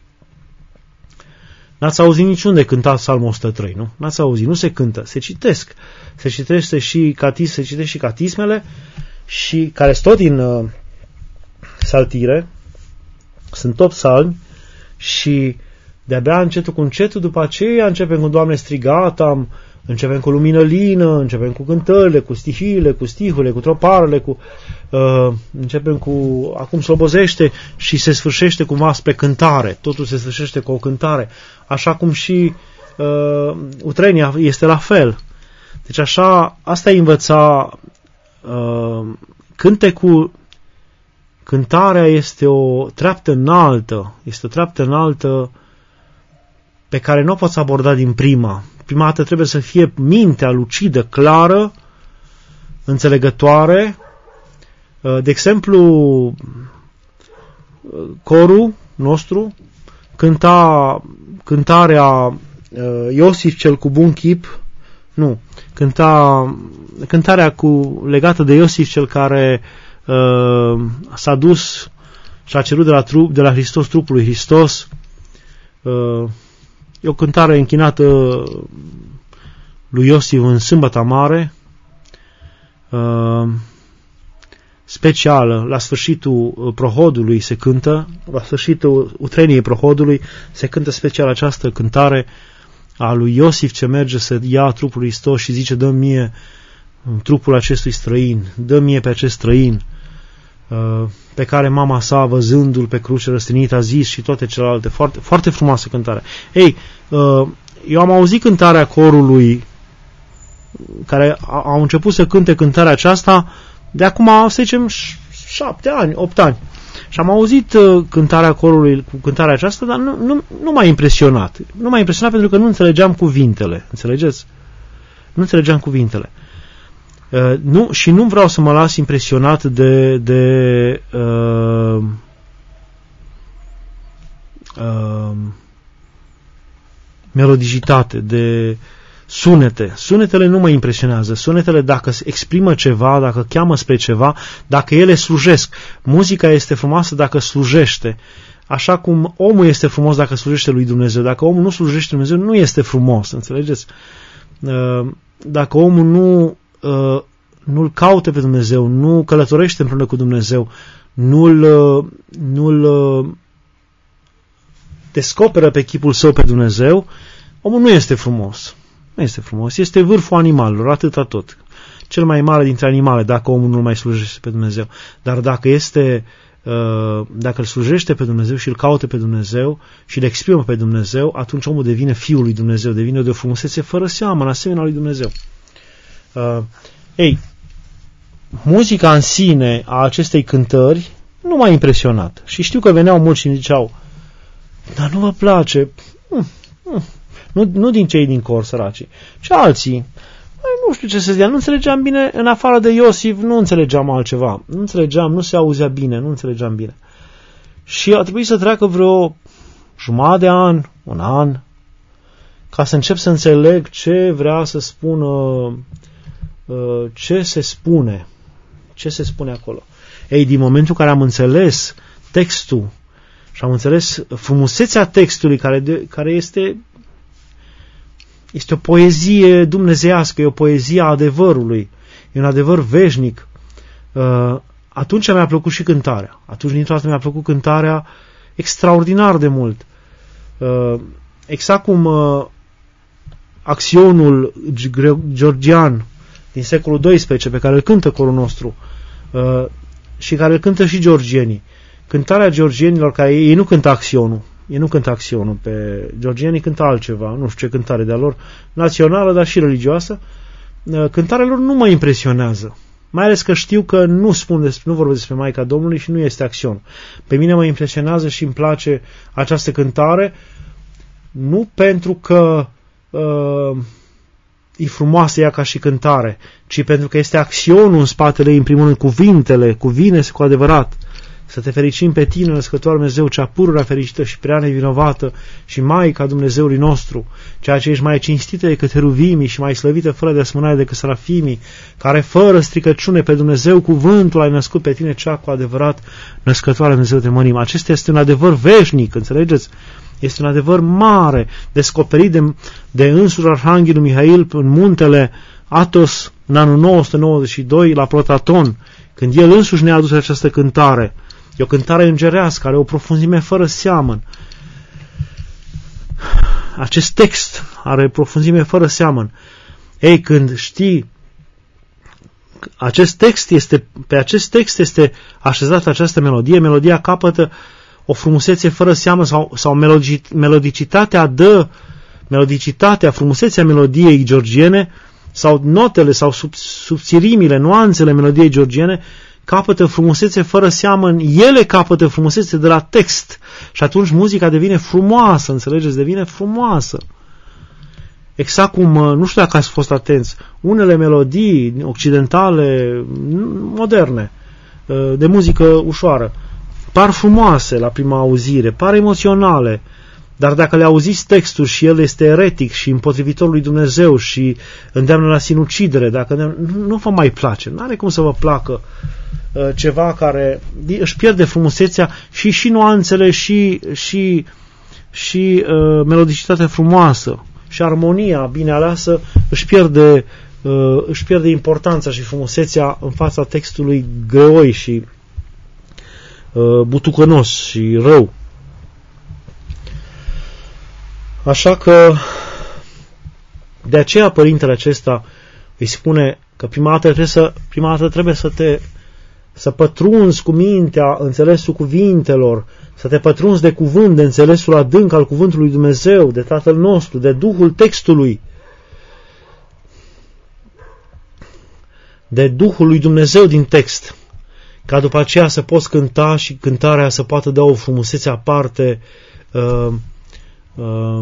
N-ați auzit niciunde cânta psalmul o sută trei, nu? N-ați auzit, nu se cântă, se citesc. Se citește și catism, se citește și catismele, și care sunt tot din uh, saltire, sunt tot psalmi, și de-abia încetul cu încetul, după aceea începem cu Doamne strigatam, începem cu lumină lină, începem cu cântările, cu stihiile, cu stihurile, cu troparele, cu, uh, începem cu acum slobozește și se sfârșește cumva spre cântare. Totul se sfârșește cu o cântare. Așa cum și uh, utrenia este la fel. Deci așa, asta îi învăța uh, cântecul. Cântarea este o treaptă înaltă, este o treaptă înaltă pe care nu o poți aborda din prima. Prima dată trebuie să fie mintea lucidă, clară, înțelegătoare. De exemplu, corul nostru cânta cântarea Iosif cel cu bun chip, nu, cânta cântarea cu, legată de Iosif cel care uh, s-a dus și a cerut de la, trup, de la Hristos trupul lui Hristos. Uh, E o cântare închinată lui Iosif în Sâmbăta Mare, uh, specială. La sfârșitul prohodului se cântă, la sfârșitul utreniei prohodului se cântă special această cântare a lui Iosif ce merge să ia trupul lui Hristos și zice: dă mie trupul acestui străin, dă mie pe acest străin, pe care mama sa, văzându-l pe cruce răstignit, a zis, și toate celelalte. Foarte, foarte frumoasă cântare. Ei, eu am auzit cântarea corului care au început să cânte cântarea aceasta de acum, să zicem, șapte ani, opt ani. Și am auzit uh, cântarea corului cu cântarea aceasta, dar nu, nu, nu m-a impresionat. Nu m-a impresionat pentru că nu înțelegeam cuvintele. Înțelegeți? Nu înțelegeam cuvintele. Uh, nu, și nu vreau să mă las impresionat de, de uh, uh, melodigitate, de sunete. Sunetele nu mă impresionează. Sunetele, dacă exprimă ceva, dacă cheamă spre ceva, dacă ele slujesc. Muzica este frumoasă dacă slujește. Așa cum omul este frumos dacă slujește lui Dumnezeu. Dacă omul nu slujește lui Dumnezeu, nu este frumos. Înțelegeți? Dacă omul nu, nu-L caută pe Dumnezeu, nu călătorește împreună cu Dumnezeu, nu-L, nu-L descoperă pe chipul său pe Dumnezeu, omul nu este frumos. Nu este frumos. Este vârful animalelor, atâta tot. Cel mai mare dintre animale, dacă omul nu mai slujește pe Dumnezeu. Dar dacă este, dacă îl slujește pe Dumnezeu și îl caută pe Dumnezeu și îl exprimă pe Dumnezeu, atunci omul devine fiul lui Dumnezeu, devine de o frumusețe fără seamă, în asemenea lui Dumnezeu. Ei, muzica în sine a acestei cântări nu m-a impresionat. Și știu că veneau mulți și îmi ziceau, dar nu vă place? Mm, mm. Nu, nu din cei din cor, săracii, ci alții. Nu știu ce să zic, nu înțelegeam bine, în afară de Iosif, nu înțelegeam altceva. Nu înțelegeam, nu se auzea bine, nu înțelegeam bine. Și a trebuit să treacă vreo jumătate de an, un an, ca să încep să înțeleg ce vrea să spună, ce se spune, ce se spune acolo. Ei, din momentul în care am înțeles textul și am înțeles frumusețea textului, care, de, care este... Este o poezie dumnezeiască, e o poezie a adevărului, e un adevăr veșnic. Atunci mi-a plăcut și cântarea. Atunci dintr-o dată mi-a plăcut cântarea extraordinar de mult. Exact cum acționul georgian din secolul doisprezece, pe care îl cântă corul nostru și care îl cântă și georgienii. Cântarea georgienilor, care ei nu cântă acționul. Ei nu cântă acționul, pe georgienii cântă altceva, nu știu ce cântare de-a lor, națională, dar și religioasă. Cântarea lor nu mă impresionează, mai ales că știu că nu spun despre, nu vorbesc despre Maica Domnului și nu este acțion. Pe mine mă impresionează și îmi place această cântare, nu pentru că uh, e frumoasă ea ca și cântare, ci pentru că este acționul în spatele ei, în primul rând, cuvintele, cuvine cu adevărat. Să te fericim pe tine, Născătoare Dumnezeu, cea pururea fericită și prea nevinovată și Maica Dumnezeului nostru, ceea ce ești mai cinstită decât heruvimii și mai slăvită fără de asmânare decât serafimii, care fără stricăciune pe Dumnezeu cuvântul ai născut pe tine, cea cu adevărat Născătoare Dumnezeu te mărim. Acesta este un adevăr veșnic, înțelegeți? Este un adevăr mare, descoperit de, de însuși Arhanghelul Mihail în muntele Athos în anul nouă sute nouăzeci și doi la Protaton, când el însuși ne-a adus această cântare. E o cântare îngerească, are o profunzime fără seamăn. Acest text are profunzime fără seamăn. Ei, când știi, acest text este, pe acest text este așezată această melodie, melodia capătă o frumusețe fără seamăn sau, sau melodicitatea dă, melodicitatea, frumusețea melodiei georgiene sau notele sau sub, subțirimile, nuanțele melodiei georgiene capătă frumusețe fără seamăn, ele capătă frumusețe de la text și atunci muzica devine frumoasă, înțelegeți? Devine frumoasă. Exact cum, nu știu dacă ați fost atenți, unele melodii occidentale, moderne, de muzică ușoară, par frumoase la prima auzire, par emoționale, dar dacă le auziți textul și el este eretic și împotrivitor lui Dumnezeu și îndeamnă la sinucidere, dacă nu, nu vă mai place, nu are cum să vă placă ceva care își pierde frumusețea și și nuanțele și, și, și uh, melodicitatea frumoasă și armonia bine aleasă își pierde, uh, își pierde importanța și frumusețea în fața textului greoi și uh, butucănos și rău. Așa că de aceea părintele acesta îi spune că prima dată trebuie să, prima dată trebuie să te să pătrunzi cu mintea înțelesul cuvintelor, să te pătrunzi de cuvânt, de înțelesul adânc al cuvântului lui Dumnezeu, de Tatăl nostru, de Duhul textului, de Duhul lui Dumnezeu din text, ca după aceea să poți cânta și cântarea să poată da o frumusețe aparte, uh, uh,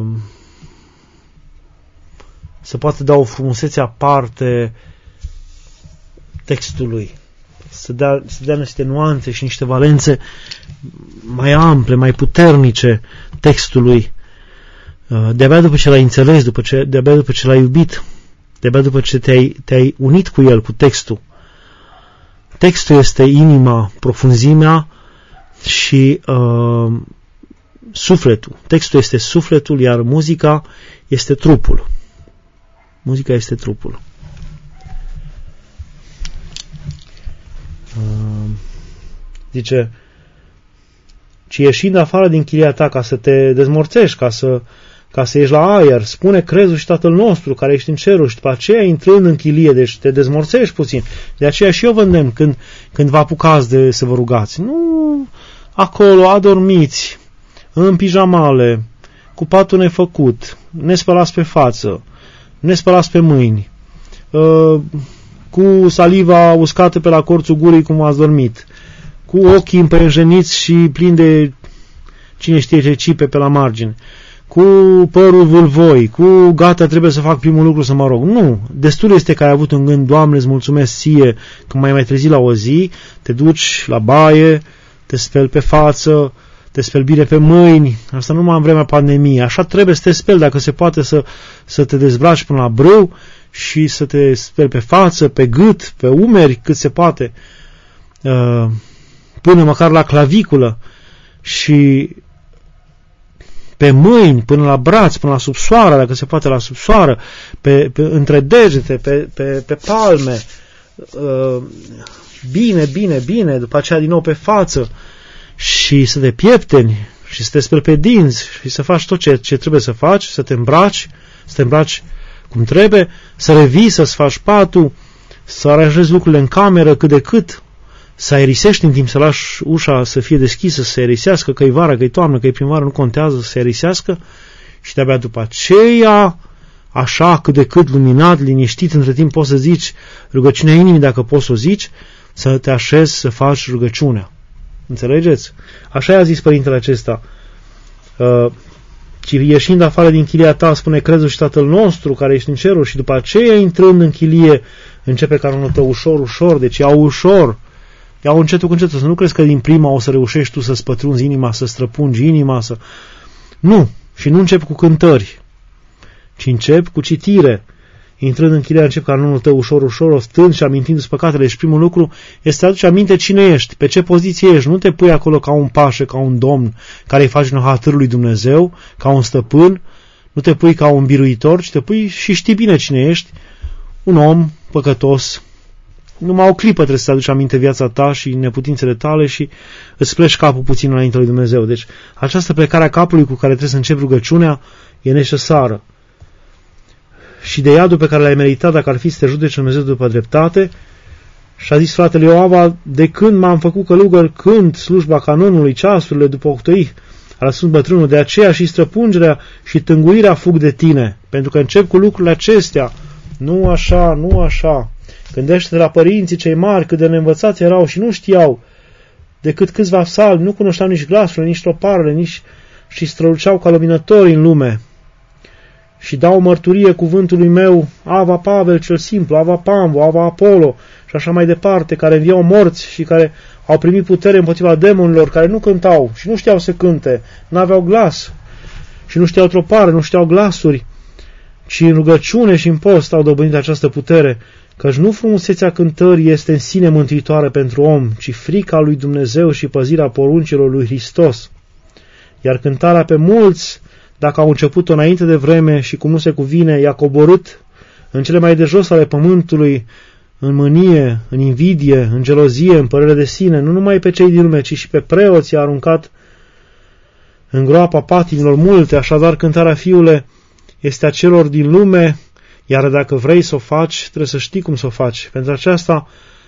să poată da o frumusețe aparte textului, să dea, să dea niște nuanțe și niște valențe mai ample, mai puternice textului. Uh, de-abia după ce l-ai înțeles, după ce, de-abia după ce l-ai iubit, de-abia după ce te-ai, te-ai unit cu el, cu textul. Textul este inima, profunzimea și uh, sufletul. Textul este sufletul, iar muzica este trupul. Muzica este trupul. Uh, zice, ci ieșind afară din chilia ta ca să te dezmorțești, ca să ca să ieși la aer, spune crezul și Tatăl nostru care ești în cerul și după aceea intrând în chilie, deci te dezmorțești puțin. De aceea și eu vă îndemn când, când vă apucați de să vă rugați. Nu acolo adormiți, în pijamale, cu patul nefăcut, ne spălați pe față, ne spălați pe mâini, cu saliva uscată pe la corțul gurii cum ați dormit, cu ochii împrejeniți și plini de cine știe ce cipe pe la margine, cu părul vâlvoi, cu gata, trebuie să fac primul lucru să mă rog. Nu, destul este că ai avut în gând, Doamne, îți mulțumesc ție că mai mai trezi la o zi, te duci la baie, te speli pe față, te speli bine pe mâini, asta numai în vremea pandemiei, așa trebuie să te speli, dacă se poate să, să te dezbraci până la brâu și să te speli pe față, pe gât, pe umeri, cât se poate, până măcar la claviculă și pe mâini, până la braț, până la subsoară, dacă se poate la subsoară, pe, pe, între degete, pe, pe, pe palme, bine, bine, bine, după aceea din nou pe față și să te piepteni și să te speli pe dinți și să faci tot ce, ce trebuie să faci, să te îmbraci, să te îmbraci cum trebuie, să revii, să-ți faci patul, să aranjezi lucrurile în cameră cât de cât, să aerisești în timp, să lași ușa să fie deschisă, să se aerisească, că e vară, că e toamnă, că e primăvară, nu contează, să se aerisească și de-abia după aceea, așa cât de cât luminat, liniștit, între timp poți să zici rugăciunea inimii, dacă poți să o zici, să te așezi să faci rugăciunea. Înțelegeți? Așa i-a zis părintele acesta. Uh, ci ieșind afară din chilia ta, spune crezul și Tatăl nostru care ești în cerul și după aceea intrând în chilie, începe canonul tău ușor, ușor, deci iau ușor, iau încetul cu încetul, să nu crezi că din prima o să reușești tu să spătrunzi inima, să străpungi inima, să... Nu, și nu încep cu cântări, ci încep cu citire. Intrând în chilia, încep canonul tău ușor, ușor, ostând și amintindu-ți păcatele. Și primul lucru este să aduci aminte cine ești, pe ce poziție ești. Nu te pui acolo ca un pașă, ca un domn care îi faci în hatărul lui Dumnezeu, ca un stăpân, nu te pui ca un biruitor, ci te pui și știi bine cine ești, un om păcătos. Numai o clipă trebuie să aduci aminte viața ta și neputințele tale și îți pleci capul puțin înainte lui Dumnezeu. Deci această plecare a capului cu care trebuie să începi rugăciunea e necesară. Și de iadul pe care l-ai meritat, dacă ar fi să te judece Dumnezeu după dreptate, și a zis fratele Ioava, de când m-am făcut călugăr, când slujba canonului, ceasurile după octoi, a lăsat bătrânul, de aceea și străpungerea și tânguirea fug de tine, pentru că încep cu lucrurile acestea, nu așa, nu așa. Gândește-te la părinții cei mari, cât de neînvățați erau și nu știau decât câțiva psalmi, nu cunoșteau nici glasurile, nici troparele, nici și străluceau ca luminători în lume. Și dau mărturie cuvântului meu, Ava Pavel cel simplu, Ava Pambo, Ava Apollo și așa mai departe, care înviau morți și care au primit putere împotriva demonilor, care nu cântau și nu știau să cânte, n-aveau glas și nu știau tropare, nu știau glasuri, ci în rugăciune și în post au dobândit această putere, căci nu frumusețea cântării este în sine mântuitoare pentru om, ci frica lui Dumnezeu și păzirea poruncilor lui Hristos. Iar cântarea pe mulți, dacă au început-o înainte de vreme și cum nu se cuvine, i-a coborât în cele mai de jos ale pământului, în mânie, în invidie, în gelozie, în părere de sine, nu numai pe cei din lume, ci și pe preoți i-a aruncat în groapa patimilor multe. Așadar, cântarea, fiule, este a celor din lume, iar dacă vrei să o faci, trebuie să știi cum să o faci. Pentru aceasta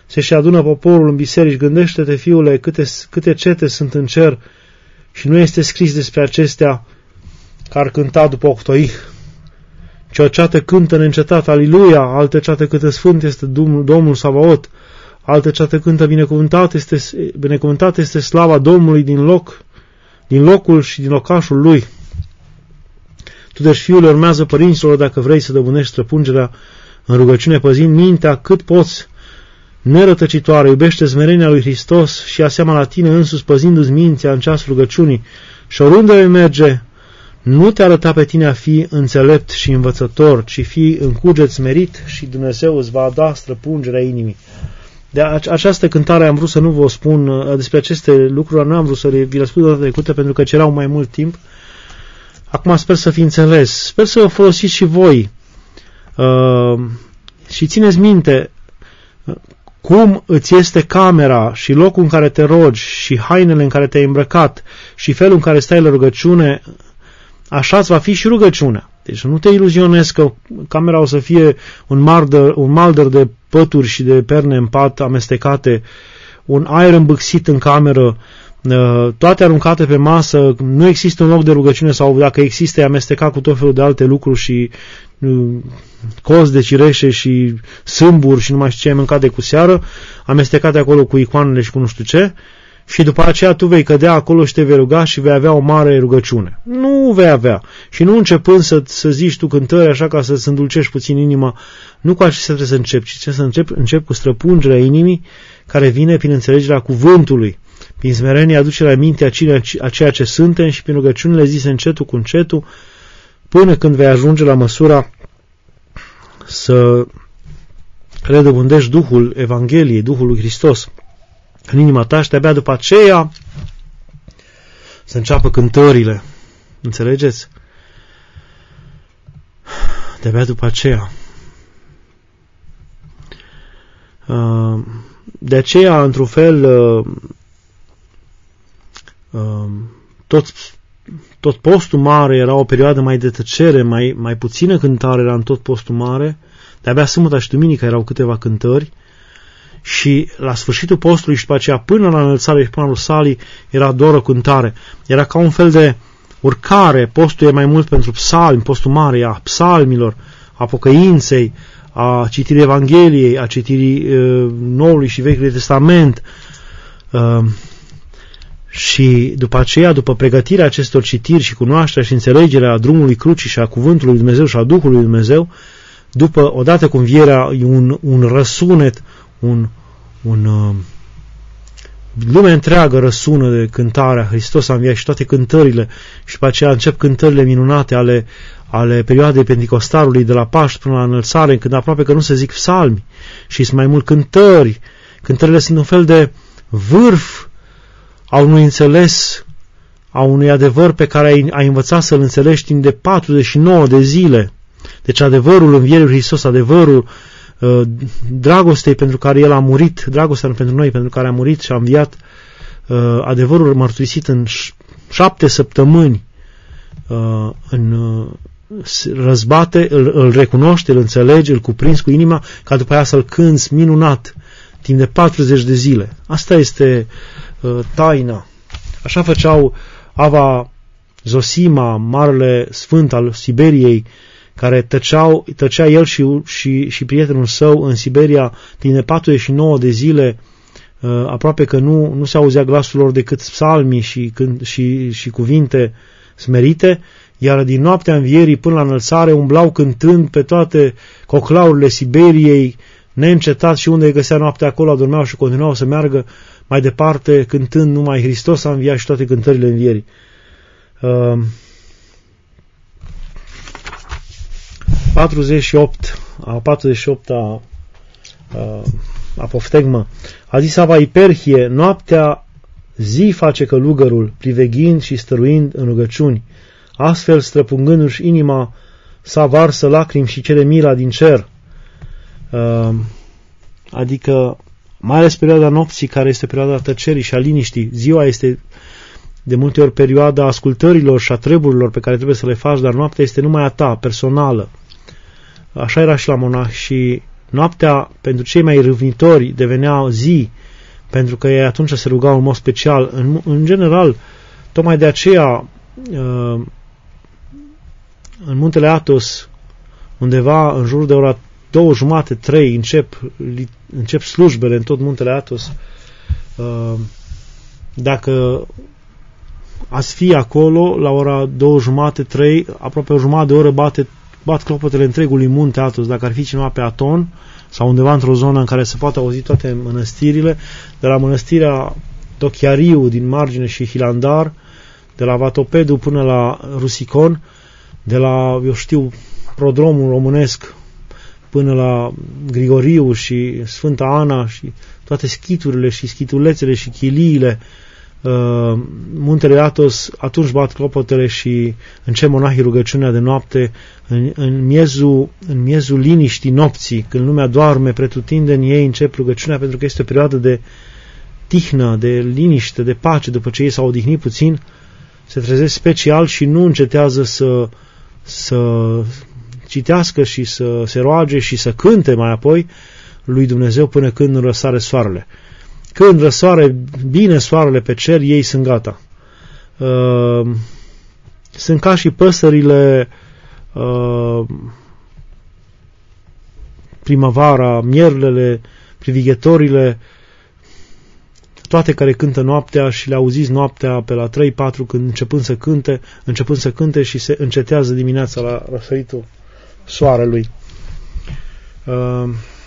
se și adună poporul în biserici. Gândește-te, fiule, câte, câte cete sunt în cer și nu este scris despre acestea că ar cânta după octoih. Ce o ceată cântă neîncetat, Aliluia, altă ceată câtă sfânt este Domnul, Domnul Savaot, altă ceată cântă binecuvântat este, binecuvântat este slava Domnului din loc, din locul și din locașul lui. Tu, deci, fiule, urmează părinților dacă vrei să dobândești străpungerea în rugăciune, păzind mintea cât poți, nerătăcitoare, iubește smerenia lui Hristos și ia seama la tine însuți, păzindu-ți mintea în ceasul rugăciunii. Și oriunde vei merge, nu te arăta pe tine a fi înțelept și învățător, ci fi în cuget smerit și Dumnezeu îți va da străpungerea inimii. De această cântare am vrut să nu vă spun, despre aceste lucruri nu am vrut să vi le spun data trecută pentru că cerau mai mult timp. Acum sper să fi înțeles, sper să vă folosiți și voi uh, și țineți minte cum îți este camera și locul în care te rogi și hainele în care te-ai îmbrăcat și felul în care stai la rugăciune, așa îți va fi și rugăciunea. Deci nu te iluzionezi că camera o să fie un maldăr, un maldăr de pături și de perne în pat amestecate, un aer îmbâxit în cameră, toate aruncate pe masă, nu există un loc de rugăciune sau dacă există e amestecat cu tot felul de alte lucruri și cozi de cireșe și sâmburi și nu mai știu ce ai mâncat de cu seară, amestecate acolo cu icoanele și cu nu știu ce, și după aceea tu vei cădea acolo și te vei ruga și vei avea o mare rugăciune. Nu vei avea. Și nu începând să, să zici tu cântări așa ca să-ți îndulcești puțin inima, nu cu acestea trebuie să începi, ci trebuie să începi, începi cu străpungerea inimii care vine prin înțelegerea cuvântului, prin smerenie aducerea mintea a ceea ce suntem și prin rugăciunile zise încetul cu încetul, până când vei ajunge la măsura să redobândești Duhul Evangheliei, Duhul lui Hristos în inima ta și de-abia după aceea să înceapă cântările. Înțelegeți? De-abia după aceea. De aceea, într-un fel, tot, tot postul mare era o perioadă mai de tăcere, mai, mai puțină cântare era în tot postul mare, de-abia sâmbătă și duminică erau câteva cântări și la sfârșitul postului și după aceea până la înălțare și până la Rusalii era doar o cântare. Era ca un fel de urcare, postul e mai mult pentru psalmi, postul mare a psalmilor, a pocăinței, a citirii Evangheliei, a citirii uh, Noului și Vechiului Testament. Uh, și după aceea, după pregătirea acestor citiri și cunoașterea și înțelegerea drumului crucii și a cuvântului lui Dumnezeu și a Duhului lui Dumnezeu, după, odată cu învierea, un, un răsunet, un, un uh, lumea întreagă răsună de cântarea Hristos a înviat și toate cântările și după aceea încep cântările minunate ale, ale perioadei Penticostarului de la Paști până la înălțare, când aproape că nu se zic psalmi și sunt mai mult cântări. Cântările sunt un fel de vârf a unui înțeles, a unui adevăr pe care ai, ai învățat să-l înțelegi timp de patruzeci și nouă de zile. Deci adevărul învierii lui Hristos, adevărul uh, dragostei pentru care El a murit, dragostea pentru noi pentru care a murit și a înviat, uh, adevărul mărturisit în șapte săptămâni, uh, în uh, răzbate, îl, îl recunoști, îl înțelegi, îl cuprinzi cu inima, ca după aia să-l cânți minunat timp de patruzeci de zile. Asta este uh, taina. Așa făceau Ava Zosima, marele sfânt al Siberiei, care tăceau, tăcea el și, și, și prietenul său în Siberia timp de patruzeci și nouă de zile, uh, aproape că nu, nu se auzea glasul lor decât psalmii și, și, și cuvinte smerite, iar din noaptea învierii până la înălțare umblau cântând pe toate coclaurile Siberiei, neîncetat, și unde îi găsea noaptea acolo adormeau și continuau să meargă mai departe cântând numai Hristos a înviat și toate cântările învierii. Uh, patruzeci și opt, a patruzeci și opta uh, apoftegmă. A zis Ava Iperhie, noaptea zi face călugărul, priveghind și stăruind în rugăciuni. Astfel, străpungându-și inima, sa varsă lacrimi și cere mila din cer. Uh, adică, mai ales perioada nopții, care este perioada tăcerii și a liniștii. Ziua este de multe ori perioada ascultărilor și a treburilor pe care trebuie să le faci, dar noaptea este numai a ta, personală. Așa era și la monah și Noaptea, pentru cei mai râvnitori, devenea zi, pentru că ei atunci se rugau în mod special. În, în general, tocmai de aceea, în muntele Athos, undeva în jur de ora două jumate, trei, încep, încep slujbele în tot muntele Athos. Dacă ați fi acolo, la ora două jumate, trei, aproape o jumătate de oră bate, bat clopotele întregului munte Athos. Dacă ar fi cineva pe Aton sau undeva într-o zonă în care se poate auzi toate mănăstirile, de la mănăstirea Tochiariu din margine și Hilandar, de la Vatopedu până la Rusicon, de la, eu știu, prodromul românesc până la Grigoriu și Sfânta Ana și toate schiturile și schitulețele și chiliile, uh, muntele Athos, atunci bat clopotele și încep monahii rugăciunea de noapte în, în, miezul, în miezul liniștii nopții, când lumea doarme pretutindeni, ei încep rugăciunea, pentru că este o perioadă de tihnă, de liniște, de pace. După ce ei s-au odihnit puțin, se trezesc special și nu încetează să să citească și să se roage și să cânte mai apoi lui Dumnezeu până când răsare soarele. Când răsare bine soarele pe cer, ei sunt gata. Uh, sunt ca și păsările uh, primăvara, mierlele, privighetorile, toate care cântă noaptea și le auziți noaptea pe la trei patru când începând să cânte, începând să cânte și se încetează dimineața la răsăritul soarelui. Uh,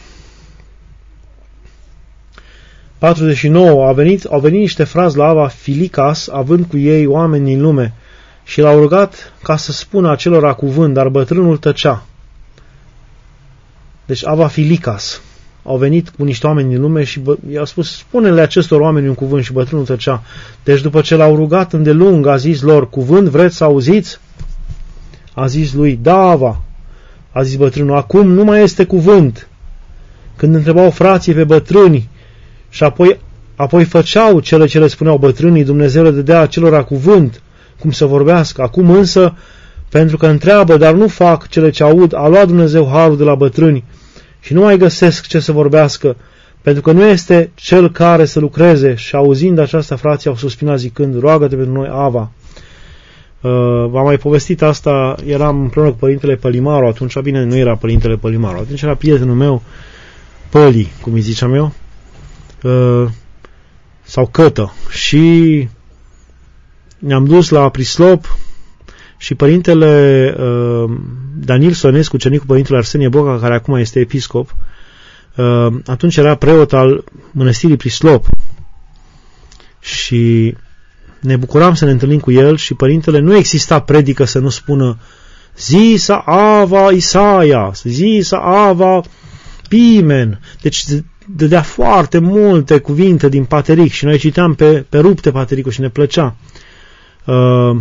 patruzeci și nouă. Au venit, au venit niște frați la Ava Filicas, având cu ei oameni din lume, și l-au rugat ca să spună acelora cuvânt, dar bătrânul tăcea. Deci Ava Filicas. Au venit cu niște oameni din lume și i-au spus, spune-le acestor oameni un cuvânt, și bătrânul tăcea. Deci după ce l-au rugat îndelung, a zis lor, cuvânt vreți să auziți? A zis lui, da, Ava. A zis bătrânul, acum nu mai este cuvânt. Când întrebau frații pe bătrâni și apoi, apoi făceau cele ce le spuneau bătrânii, Dumnezeu le dădea acelora cuvânt, cum să vorbească. Acum însă, pentru că întreabă, dar nu fac cele ce aud, a luat Dumnezeu harul de la bătrâni și nu mai găsesc ce să vorbească, pentru că nu este cel care să lucreze. Și auzind aceasta, frații au suspinat zicând, roagă-te pentru noi, Ava. Uh, v-am mai povestit asta, eram împreună cu părintele Pălimaru, atunci, bine, nu era părintele Pălimaru, atunci era prietenul meu, Păli, cum îi ziceam eu, uh, sau Cătă, și ne-am dus la Prislop și părintele uh, Daniel Sonescu, cenicul părintele Arsenie Boca, care acum este episcop, uh, atunci era preot al mănăstirii Prislop și ne bucuram să ne întâlnim cu el și părintele, nu exista predică să nu spună Zisa Ava Isaia, Zisa Ava Pimen. Deci dădea foarte multe cuvinte din pateric și noi citeam pe, pe rupte patericul și ne plăcea. Uh,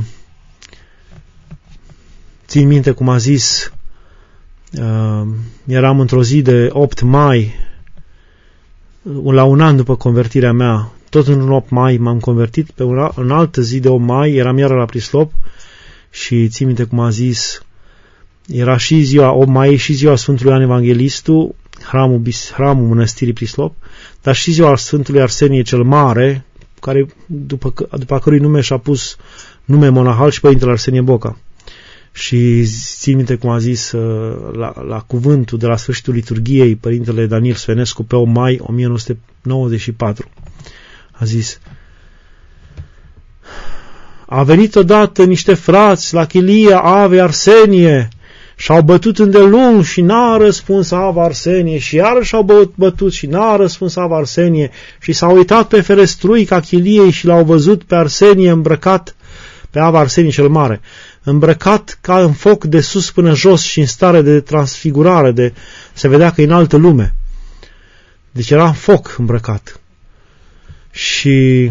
țin minte cum a zis, uh, eram într-o zi de opt mai, la un an după convertirea mea, tot în opt mai m-am convertit, pe una, în altă zi de opt mai eram iară la Prislop și țin minte cum a zis, era și ziua opt mai și ziua Sfântului Ioan Evanghelistul, hramul, hramul mănăstirii Prislop, dar și ziua Sfântului Arsenie cel Mare, care după, după cărui nume și-a pus nume monahal și părintele Arsenie Boca. Și țin minte cum a zis la, la cuvântul de la sfârșitul liturghiei părintele Daniel Sonescu pe opt mai o mie nouă sute nouăzeci și patru. A zis, a venit odată niște frați la chilia Avei Arsenie și-au bătut îndelung și n-a răspuns Ava Arsenie și iarăși au bătut și n-a răspuns Ava Arsenie și s-au uitat pe ferestruica chiliei și l-au văzut pe Arsenie îmbrăcat, pe Ava Arsenie cel Mare, îmbrăcat ca în foc de sus până jos și în stare de transfigurare, de se vedea că e în altă lume. Deci era în foc îmbrăcat. Și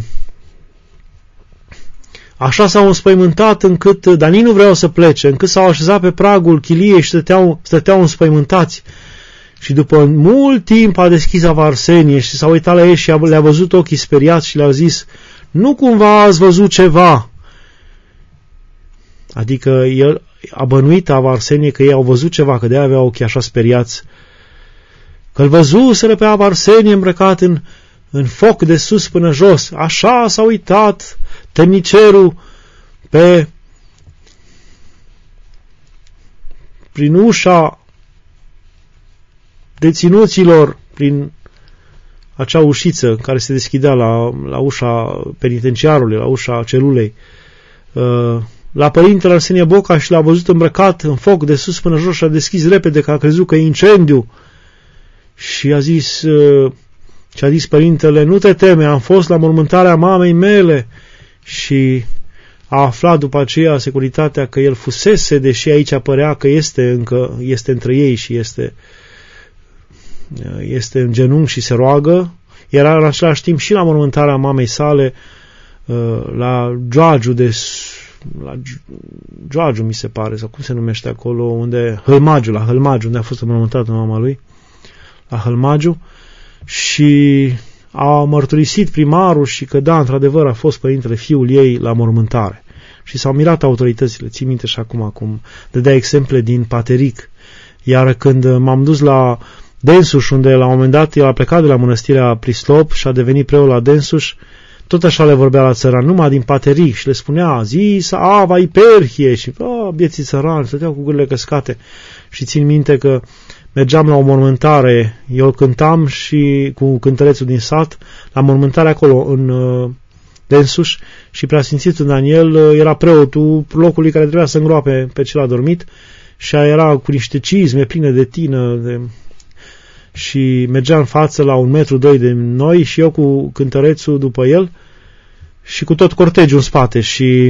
așa s-au înspăimântat încât, dar nici nu vreau să plece, încât s-au așezat pe pragul chiliei și stăteau, stăteau înspăimântați. Și după mult timp a deschis Ava Arsenie și s-a uitat la ei și le-a văzut ochii speriați și le-a zis, nu cumva ați văzut ceva? Adică el a bănuit Ava Arsenie că ei au văzut ceva, că de-aia aveau ochii așa speriați. că-l văzuseră pe Ava Arsenie îmbrăcat în, în foc de sus până jos. Așa s-a uitat temnicerul pe prin ușa deținuților, prin acea ușiță care se deschidea la, la ușa penitenciarului, la ușa celulei, la părintele Arsenie Boca și l-a văzut îmbrăcat în foc de sus până jos și a deschis repede că a crezut că e incendiu și a zis și a zis părintele, nu te teme, am fost la mormântarea mamei mele, și a aflat după aceea securitatea că el fusese, deși aici apărea că este încă este între ei și este este în genunchi și se roagă. Era în același timp și la mormântarea mamei sale, la Giagiu de la Giagiu, mi se pare, sau cum se numește acolo, unde Hălmagiu, la Hălmagiu, unde a fost mormântată mama lui, la Hălmagiu, și a mărturisit primarul și că da, într-adevăr a fost părintele fiul ei la mormântare. Și s-au mirat autoritățile, ții minte și acum, acum dădea exemple din Pateric. Iar când m-am dus la Densuș, unde la un moment dat el a plecat de la mănăstirea Prislop și a devenit preot la Densuș, tot așa le vorbea la țăran, numai din Pateric, și le spunea, zis Ava Iperhie, și oh, bieții țărani, stăteau cu gurile căscate. Și țin minte că mergeam la o mormântare, eu cântam și cu cântărețul din sat, la mormântare acolo, în uh, Densuș, și preasfințitul Daniel uh, era preotul locului care trebuia să îngroape pe cel adormit, și era cu niște cizme pline de tină, de... și mergea în față la un metru doi de noi și eu cu cântărețul după el și cu tot cortegiul în spate. Și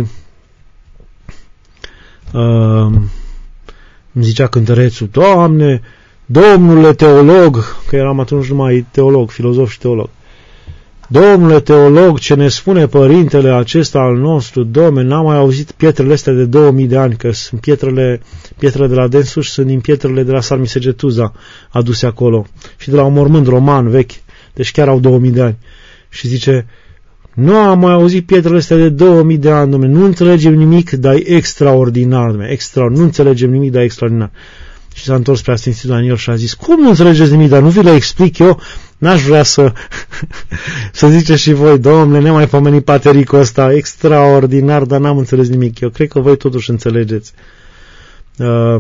uh, îmi zicea cântărețul, Doamne, domnule teolog, că eram atunci numai teolog, filozof și teolog, domnule teolog, ce ne spune părintele acesta al nostru, Doamne, n-am mai auzit pietrele astea de două mii de ani, că sunt pietrele, pietrele de la Densuș, sunt din pietrele de la Sarmisegetuza aduse acolo și de la un mormânt roman vechi, deci chiar au două mii de ani. Și zice, nu am mai auzit pietrele astea de două mii de ani, Doamne, nu înțelegem nimic, dar e extraordinar, Doamne, extra, nu înțelegem nimic, dar e extraordinar. Și s-a întors pe Sfințitul Daniel și a zis, cum nu înțelegeți nimic, dar nu vi le explic eu, n-aș vrea să să ziceți și voi, Domnule, ne mai pomeni Patericul ăsta, extraordinar, dar n-am înțeles nimic. Eu cred că voi totuși înțelegeți. Uh,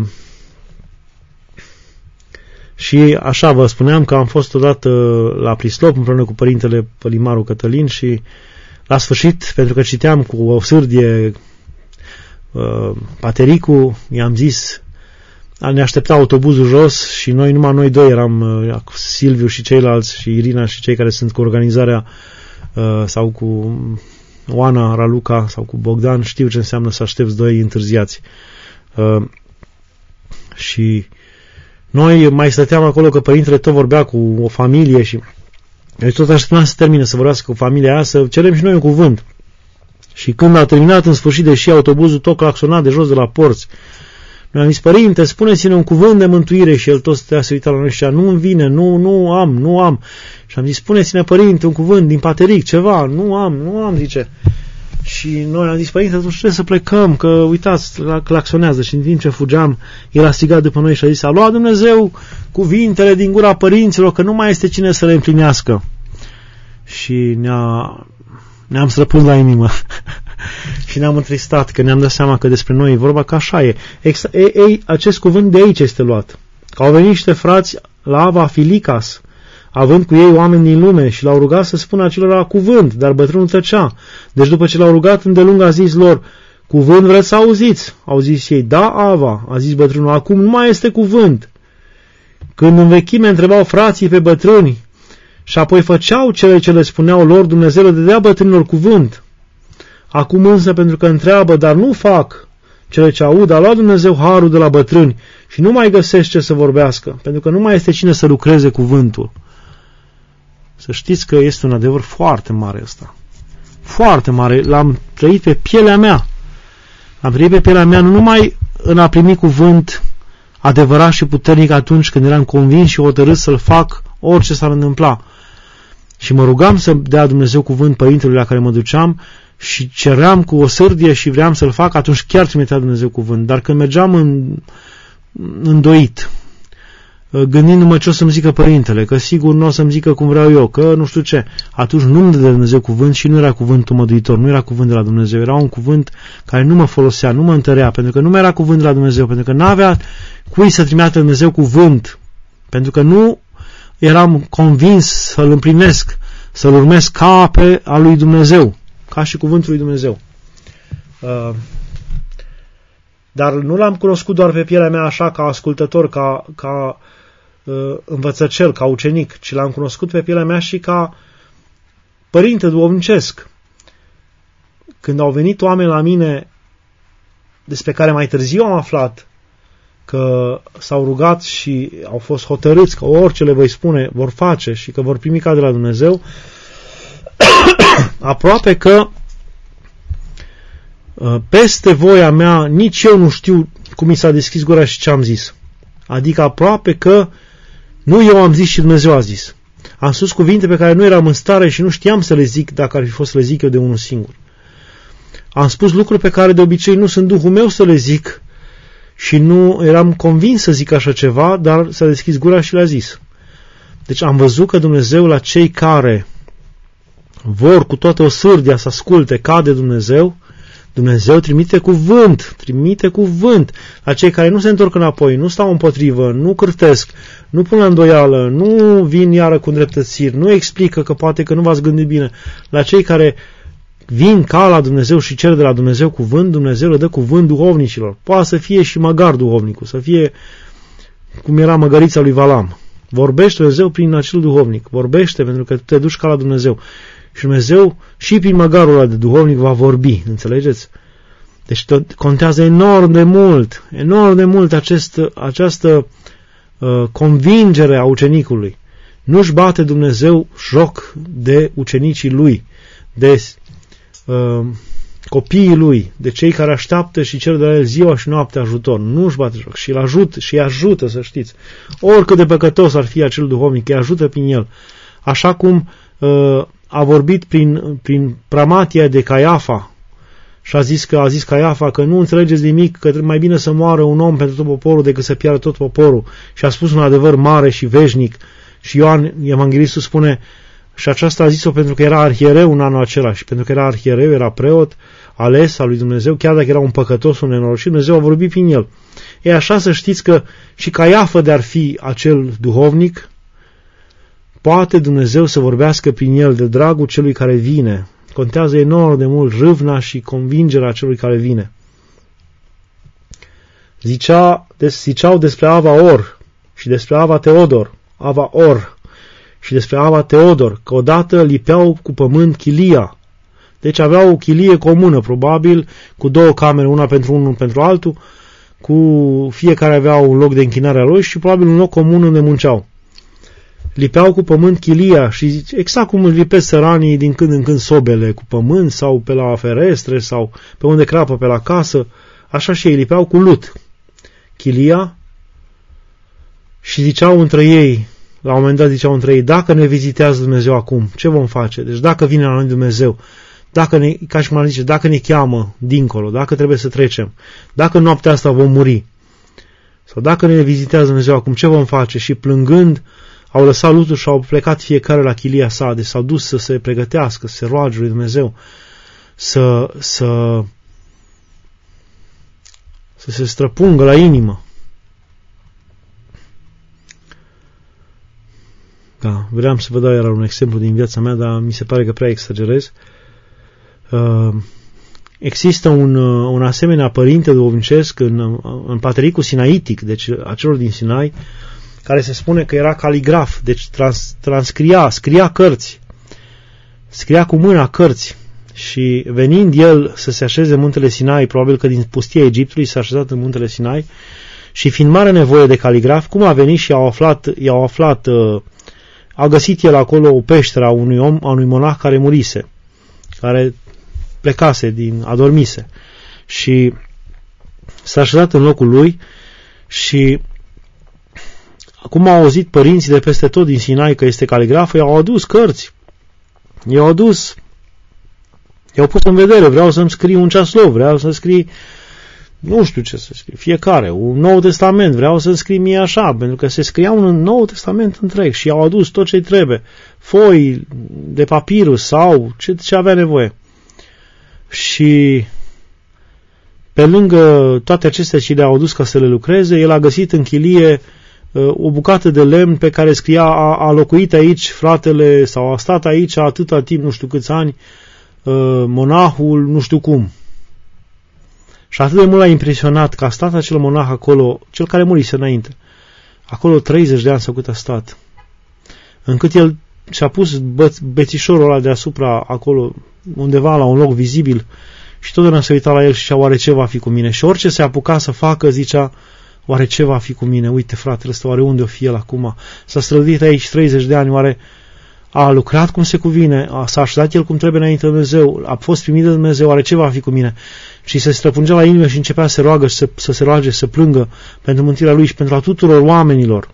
și așa vă spuneam că am fost odată la Prislop împreună cu părintele Pălimaru Cătălin și la sfârșit, pentru că citeam cu o sârdie uh, Patericul, i-am zis, ne aștepta autobuzul jos și noi, numai noi doi eram, cu Silviu și ceilalți și Irina și cei care sunt cu organizarea uh, sau cu Oana Raluca sau cu Bogdan, știu ce înseamnă să aștepți doi întârziați. Uh, și noi mai stăteam acolo că părintele tot vorbea cu o familie și deci tot așteptam să termine să vorbească cu familia aia, să cerem și noi un cuvânt. Și când a terminat în sfârșit, deși autobuzul tot claxonat de jos de la porți, noi am zis, părinte, spuneți-ne un cuvânt de mântuire, și el tot stătea să uita la noi și zicea, nu-mi vine, nu, nu am, nu am. Și am zis, spuneți-ne, părinte, un cuvânt din Pateric, ceva, nu am, nu am, zice. Și noi am zis, părinte, atunci trebuie să plecăm, că uitați, claxonează. Și în timp ce fugeam, el a strigat după noi și a zis, a luat Dumnezeu cuvintele din gura părinților, că nu mai este cine să le împlinească. Și ne-a, ne-am străpus la inimă. Și ne-am întristat, că ne-am dat seama că despre noi e vorba, că așa e. Ex- ei, ei, acest cuvânt de aici este luat. Că au venit niște frați la Ava Filicas, având cu ei oameni din lume, și l-au rugat să spună acelora cuvânt, dar bătrânul tăcea. Deci după ce l-au rugat îndelung, a zis lor, cuvânt vreți să auziți? Au zis ei, da, Ava. A zis bătrânul, acum nu mai este cuvânt. Când în vechime întrebau frații pe bătrâni și apoi făceau cele ce le spuneau lor, Dumnezeu le dădea bătrânilor cuvânt. Acum însă, pentru că întreabă, dar nu fac cele ce aud, a luat Dumnezeu harul de la bătrâni și nu mai găsește ce să vorbească, pentru că nu mai este cine să lucreze cuvântul. Să știți că este un adevăr foarte mare ăsta. Foarte mare. L-am trăit pe pielea mea. L-am trăit pe pielea mea nu numai în a primi cuvânt adevărat și puternic atunci când eram convins și hotărât să-l fac orice s-ar întâmpla. Și mă rugam să dea Dumnezeu cuvânt părintelui la care mă duceam și ceream cu o sârdie și vreau să-l fac, atunci chiar trimitea Dumnezeu cuvânt. Dar când mergeam în, îndoit, gândindu-mă ce o să-mi zică părintele, că sigur nu o să-mi zică cum vreau eu, că nu știu ce. Atunci nu-mi dă de Dumnezeu cuvânt și nu era cuvântul măduitor, nu era cuvânt de la Dumnezeu, era un cuvânt care nu mă folosea, nu mă întărea, pentru că nu mai era cuvânt de la Dumnezeu, pentru că n-avea cui să trimită Dumnezeu cuvânt, pentru că nu eram convins să-l împlinesc, să-l urmesc ca pe al lui Dumnezeu, ca și cuvântul lui Dumnezeu. Uh, dar nu l-am cunoscut doar pe pielea mea așa ca ascultător, ca, ca uh, învățăcel, ca ucenic, ci l-am cunoscut pe pielea mea și ca părinte duhovnicesc. Când au venit oameni la mine, despre care mai târziu am aflat că s-au rugat și au fost hotărâți că orice le voi spune vor face și că vor primi ca de la Dumnezeu, aproape că peste voia mea nici eu nu știu cum mi s-a deschis gura și ce am zis. Adică aproape că nu eu am zis și Dumnezeu a zis. Am spus cuvinte pe care nu eram în stare și nu știam să le zic dacă ar fi fost să le zic eu de unul singur. Am spus lucruri pe care de obicei nu sunt Duhul meu să le zic și nu eram convins să zic așa ceva, dar s-a deschis gura și le-a zis. Deci am văzut că Dumnezeu la cei care vor cu toată osârdia să asculte ca de Dumnezeu, Dumnezeu trimite cuvânt, trimite cuvânt. La cei care nu se întorc înapoi, nu stau împotrivă, nu cârtesc, nu pun la îndoială, nu vin iară cu îndreptățiri, nu explică că poate că nu v-ați gândit bine. La cei care vin ca la Dumnezeu și cer de la Dumnezeu cuvânt, Dumnezeu le dă cuvânt duhovnicilor. Poate să fie și măgar duhovnicul, să fie cum era măgărița lui Valam. Vorbește Dumnezeu prin acel duhovnic. Vorbește pentru că tu te duci ca la Dumnezeu. Și Dumnezeu și prin măgarul ăla de duhovnic va vorbi. Înțelegeți? Deci tot, contează enorm de mult, enorm de mult acest, această uh, convingere a ucenicului. Nu-și bate Dumnezeu joc de ucenicii lui, de uh, copiii lui, de cei care așteaptă și cer de la el ziua și noaptea ajutor. Nu-și bate joc și îl ajută și îi ajută, să știți. Oricât de păcătos ar fi acel duhovnic, îi ajută prin el. Așa cum uh, a vorbit prin, prin pramatia de Caiafa și a zis că a zis Caiafa că nu înțelegeți nimic, că mai bine să moară un om pentru tot poporul decât să piară tot poporul. Și a spus un adevăr mare și veșnic. Și Ioan Evanghelistul spune, și aceasta a zis-o pentru că era arhiereu în anul acela și pentru că era arhiereu, era preot ales al lui Dumnezeu, chiar dacă era un păcătos, un nenorocit, Dumnezeu a vorbit prin el. E așa să știți că și Caiafa de-ar fi acel duhovnic, poate Dumnezeu să vorbească prin el de dragul celui care vine. Contează enorm de mult râvna și convingerea celui care vine. Zicea, des, ziceau despre Ava Or și despre Ava Teodor, Ava Or și despre Ava Teodor, că odată lipeau cu pământ chilia. Deci aveau o chilie comună, probabil, cu două camere, una pentru unul, pentru altul, cu fiecare avea un loc de închinare a lui și probabil un loc comun unde munceau. Lipeau cu pământ chilia și exact cum își lipesc săranii din când în când sobele cu pământ sau pe la ferestre sau pe unde crapă pe la casă, așa și ei lipeau cu lut chilia și ziceau între ei, la un moment dat ziceau între ei, dacă ne vizitează Dumnezeu acum, ce vom face? Deci dacă vine la noi Dumnezeu, dacă ne, ca și cum ar zice, dacă ne cheamă dincolo, dacă trebuie să trecem, dacă noaptea asta vom muri, sau dacă ne vizitează Dumnezeu acum, ce vom face? Și plângând, au lăsat lutul și au plecat fiecare la chilia sa, deci s-au dus să se pregătească, să se roage lui Dumnezeu, să, să, să se străpungă la inimă. Da, vreau să vă dau iar un exemplu din viața mea, dar mi se pare că prea exagerez. Uh, există un, un asemenea părinte duhovnicesc în, în Patericul Sinaitic, deci a celor din Sinai, care se spune că era caligraf, deci trans, transcria, scria cărți, scria cu mâna cărți și venind el să se așeze în muntele Sinai, probabil că din pustia Egiptului s-a așezat în muntele Sinai și fiind mare nevoie de caligraf, cum a venit și i-au aflat, i-au aflat uh, a găsit el acolo o peșteră a unui om, a unui monah care murise, care plecase, din, adormise și s-a așezat în locul lui și acum au auzit părinții de peste tot din Sinai că este caligraf, i-au adus cărți, i-au adus, i-au pus în vedere, vreau să-mi scrii un ceaslov, vreau să scrii nu știu ce să scriu, fiecare, un Nou Testament, vreau să scriu mie așa, pentru că se scria un Nou Testament întreg și i-au adus tot ce-i trebuie, foi de papirus sau ce, ce avea nevoie. Și pe lângă toate acestea ce le-au adus ca să le lucreze, el a găsit în chilie uh, o bucată de lemn pe care scria a, a locuit aici fratele sau a stat aici atâta timp, nu știu câți ani, uh, monahul, nu știu cum. Și atât de mult l-a impresionat că a stat acel monah acolo, cel care murise înainte. Acolo treizeci de ani sau cât a stat. Încât el și-a pus bă- bețișorul ăla deasupra acolo, undeva la un loc vizibil, și totdeauna se uita la el și zicea, oare ce va fi cu mine? Și orice se apuca să facă, zicea, oare ce va fi cu mine? Uite, fratele ăsta, oare unde o fi el acum? S-a străduit aici treizeci de ani, oare a lucrat cum se cuvine? A, s-a așezat el cum trebuie înainte de Dumnezeu? A fost primit de Dumnezeu? Oare ce va fi cu mine? Și se străpungea la inimă și începea să se roagă, să, să se roage, să plângă pentru mântuirea lui și pentru a tuturor oamenilor.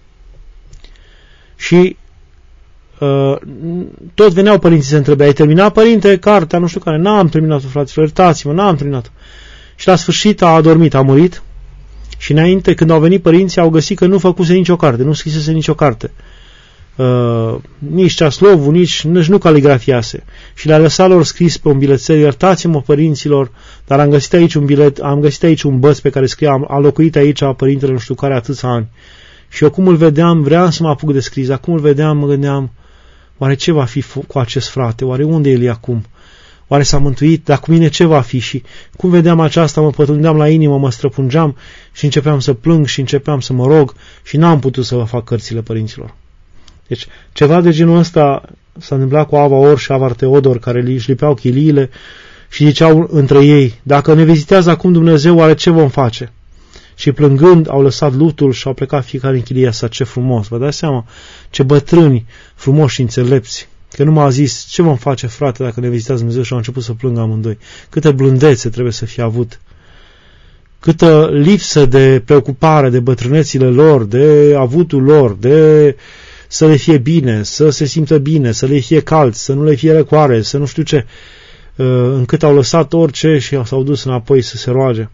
Și uh, tot veneau părinții să întrebe, ai terminat, părinte, cartea, nu știu care? N-am terminat-o, fraților, iertați-mă, n-am terminat-o. Și la sfârșit a adormit, a murit și înainte, când au venit părinții, au găsit că nu făcuse nicio carte, nu scrisese nicio carte. Uh, nici ceaslovul, nici, nici nu caligrafiase. Și le-a lăsat lor scris pe un bilețel, iertați-mă părinților, dar am găsit aici un bilet, am găsit aici un băț pe care scria, a locuit aici părintele nu știu care atâția ani. Și eu cum îl vedeam, vreau să mă apuc de scris, acum îl vedeam, mă gândeam, oare ce va fi cu acest frate, oare unde el e acum, oare s-a mântuit, dar cu mine ce va fi? Și cum vedeam aceasta, mă pătrundeam la inimă, mă străpungeam și începeam să plâng și începeam să mă rog și n-am putut să vă fac cărțile părinților. Deci, ceva de genul ăsta s-a întâmplat cu Ava Or și Avar Teodor, care își lipeau chiliile și ziceau între ei, dacă ne vizitează acum Dumnezeu, oare ce vom face? Și plângând, au lăsat lutul și au plecat fiecare în chilia sa. Ce frumos! Vă dați seama? Ce bătrâni frumoși și înțelepți! Că nu m-a zis, ce vom face, frate, dacă ne vizitează Dumnezeu? Și au început să plângă amândoi. Câtă blândețe trebuie să fie avut! Câtă lipsă de preocupare de bătrânețile lor, de avutul lor, de să le fie bine, să se simtă bine, să le fie cald, să nu le fie răcoare, să nu știu ce, încât au lăsat orice și s-au dus înapoi să se roage.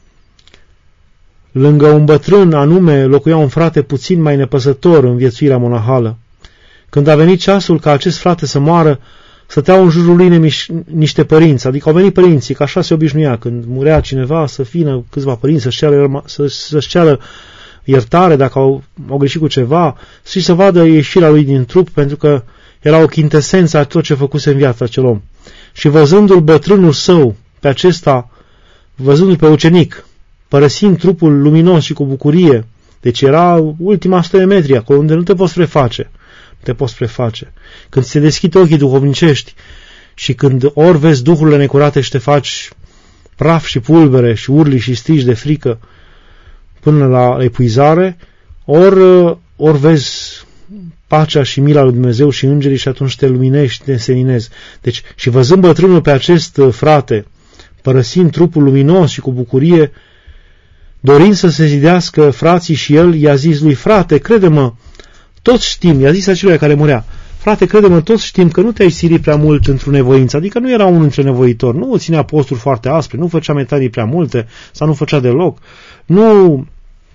Lângă un bătrân anume locuia un frate puțin mai nepăsător în viețuirea monahală. Când a venit ceasul ca acest frate să moară, stăteau în jurul lui niște părinți, adică au venit părinții, că așa se obișnuia, când murea cineva să vină câțiva părinți să-și ceară, să, să-și ceară iertare dacă au, au greșit cu ceva și să vadă ieșirea lui din trup, pentru că era o chintesență a tot ce făcuse în viața acel om. Și văzându-l bătrânul său pe acesta, văzându-l pe ucenic, părăsind trupul luminos și cu bucurie, deci era ultima sută de metri acolo unde nu te poți preface, nu te poți preface. Când se deschid ochii duhovnicești și când ori vezi duhurile necurate și te faci praf și pulbere și urli și strigi de frică până la epuizare, ori, ori vezi pacea și mila lui Dumnezeu și îngerii și atunci te luminești, te înseninezi. Deci, și văzând bătrânul pe acest frate, părăsind trupul luminos și cu bucurie, dorind să se zidească frații și el, i-a zis lui, frate, crede-mă, toți știm, i-a zis acelui care murea, frate, crede-mă, toți știm că nu te-ai silit prea mult într-o nevoință, adică nu era unul dintre nevoitori, nu ținea posturi foarte aspre, nu făcea metanii prea multe, sau nu făcea deloc, nu,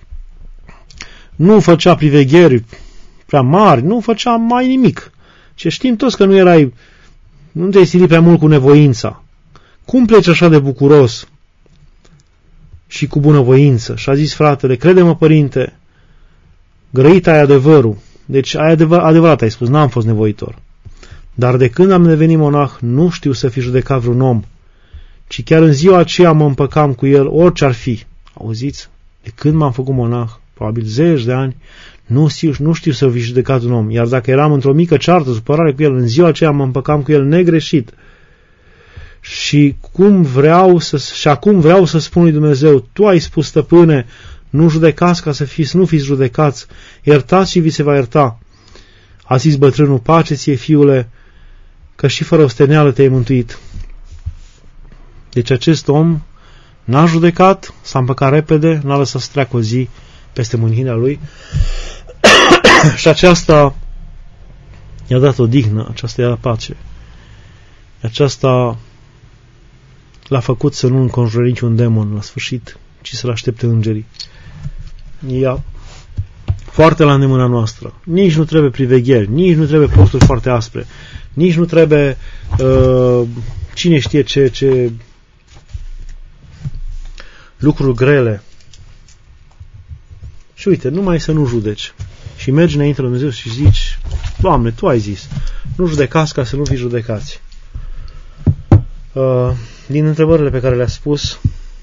nu făcea privegheri prea mari, nu făcea mai nimic. Ce știm toți că nu erai, nu te-ai silit prea mult cu nevoința. Cum pleci așa de bucuros și cu bunăvoință? Și a zis fratele, crede-mă, părinte, grăit ai adevărul. Deci ai adevăr, adevărat ai spus, n-am fost nevoitor. Dar de când am devenit monah, nu știu să fi judecat vreun om, ci chiar în ziua aceea mă împăcam cu el, orice ar fi. Auziți? De când m-am făcut monah, probabil zeci de ani, nu știu, nu știu să fi judecat un om. Iar dacă eram într-o mică ceartă, supărare cu el, în ziua aceea mă împăcam cu el negreșit. Și cum vreau să, și acum vreau să spun lui Dumnezeu, tu ai spus, stăpâne, nu judecați ca să fiți, nu fiți judecați, iertați și vi se va ierta. A zis bătrânul, pace ție, fiule, că și fără osteneală te-ai mântuit. Deci acest om n-a judecat, s-a împăcat repede, n-a lăsat să treacă o zi peste mânirea lui și aceasta i-a dat o dignă, aceasta i-a dat pace. Aceasta l-a făcut să nu înconjure niciun demon la sfârșit, ci să-l aștepte îngerii. Ia foarte la îndemâna noastră. Nici nu trebuie privegheri, nici nu trebuie posturi foarte aspre, nici nu trebuie uh, cine știe ce, ce lucruri grele. Și uite, numai să nu judeci. Și mergi înainte lui Dumnezeu și zici: Doamne, Tu ai zis, nu judecați ca să nu fiți judecați. Uh, din întrebările pe care le-a spus,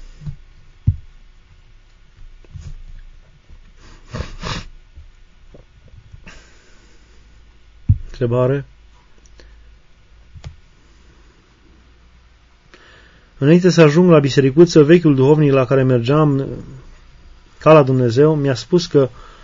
întrebare: înainte să ajung la bisericuță, vechiul duhovnic la care mergeam ca la Dumnezeu mi-a spus că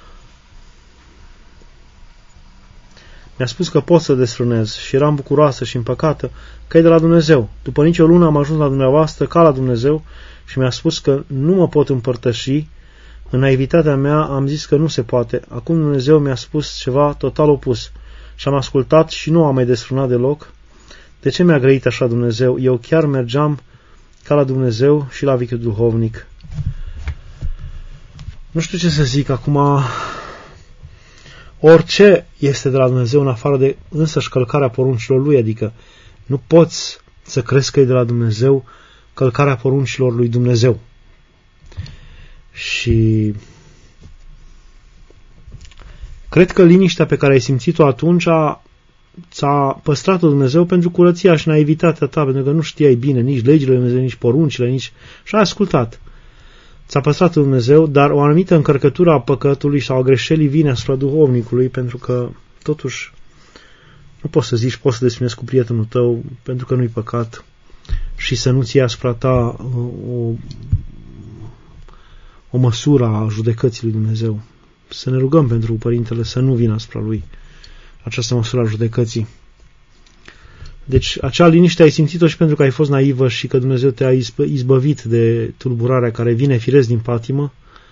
mi-a spus că pot să desfrânez și eram bucuroasă și împăcată că e de la Dumnezeu. După nicio lună am ajuns la dumneavoastră ca la Dumnezeu și mi-a spus că nu mă pot împărtăși. În naivitatea mea am zis că nu se poate. Acum Dumnezeu mi-a spus ceva total opus și am ascultat și nu am mai desfrânat deloc. De ce mi-a grăit așa Dumnezeu? Eu chiar mergeam ca la Dumnezeu și la vechiul duhovnic. Nu știu ce să zic acum. Orice este de la Dumnezeu în afară de însăși călcarea poruncilor Lui, adică nu poți să crezi că e de la Dumnezeu călcarea poruncilor lui Dumnezeu. Și cred că liniștea pe care ai simțit-o atunci ți-a păstrat-o Dumnezeu pentru curăția și naivitatea ta, pentru că nu știai bine nici legile lui Dumnezeu, nici poruncile, nici... și ai ascultat. Ți-a păstrat Dumnezeu, dar o anumită încărcătură a păcătului sau a greșelii vine asupra duhovnicului, pentru că, totuși, nu poți să zici, poți să desfinezi cu prietenul tău, pentru că nu-i păcat, și să nu-ți iei asupra ta o, o măsură a judecății lui Dumnezeu. Să ne rugăm pentru Părintele să nu vină asupra lui această măsură a judecății. Deci, acea liniște ai simțit-o și pentru că ai fost naivă și că Dumnezeu te-a izbăvit de tulburarea care vine firesc din patimă,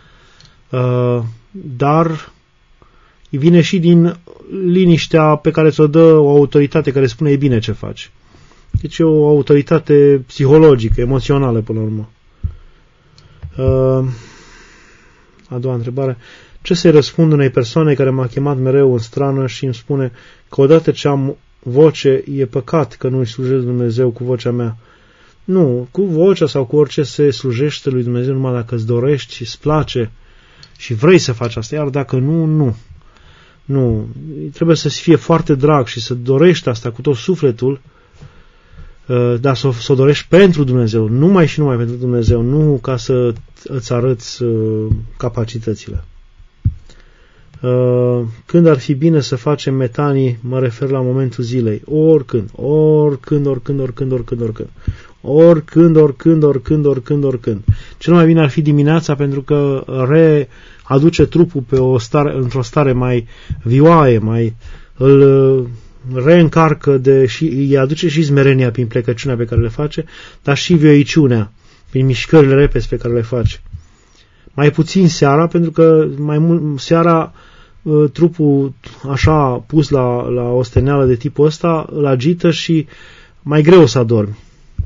dar vine și din liniștea pe care ți-o dă o autoritate care spune: e bine ce faci. Deci e o autoritate psihologică, emoțională până la urmă. A doua întrebare: ce să-i răspund unei persoane care m-a chemat mereu în strană și îmi spune că odată ce am voce, e păcat că nu-i slujesc Dumnezeu cu vocea mea? Nu, cu vocea sau cu orice se slujește lui Dumnezeu numai dacă îți dorești și îți place și vrei să faci asta, iar dacă nu, nu. Nu, trebuie să-ți fie foarte drag și să dorești asta cu tot sufletul, dar să o, să o dorești pentru Dumnezeu, numai și numai pentru Dumnezeu, nu ca să îți arăți capacitățile. Când ar fi bine să facem metanii, mă refer la momentul zilei, oricând, oricând, oricând, oricând, oricând, oricând, oricând, oricând, oricând, oricând, oricând. Cel mai bine ar fi dimineața, pentru că readuce trupul pe o stare, într-o stare mai vioaie, mai îl reîncarcă de, și îi aduce și smerenia prin plecăciunea pe care le face, dar și vioiciunea prin mișcările repezi pe care le face. Mai puțin seara, pentru că mai mult seara trupul așa pus la, la o steneală de tipul ăsta îl agită și mai greu să adormi.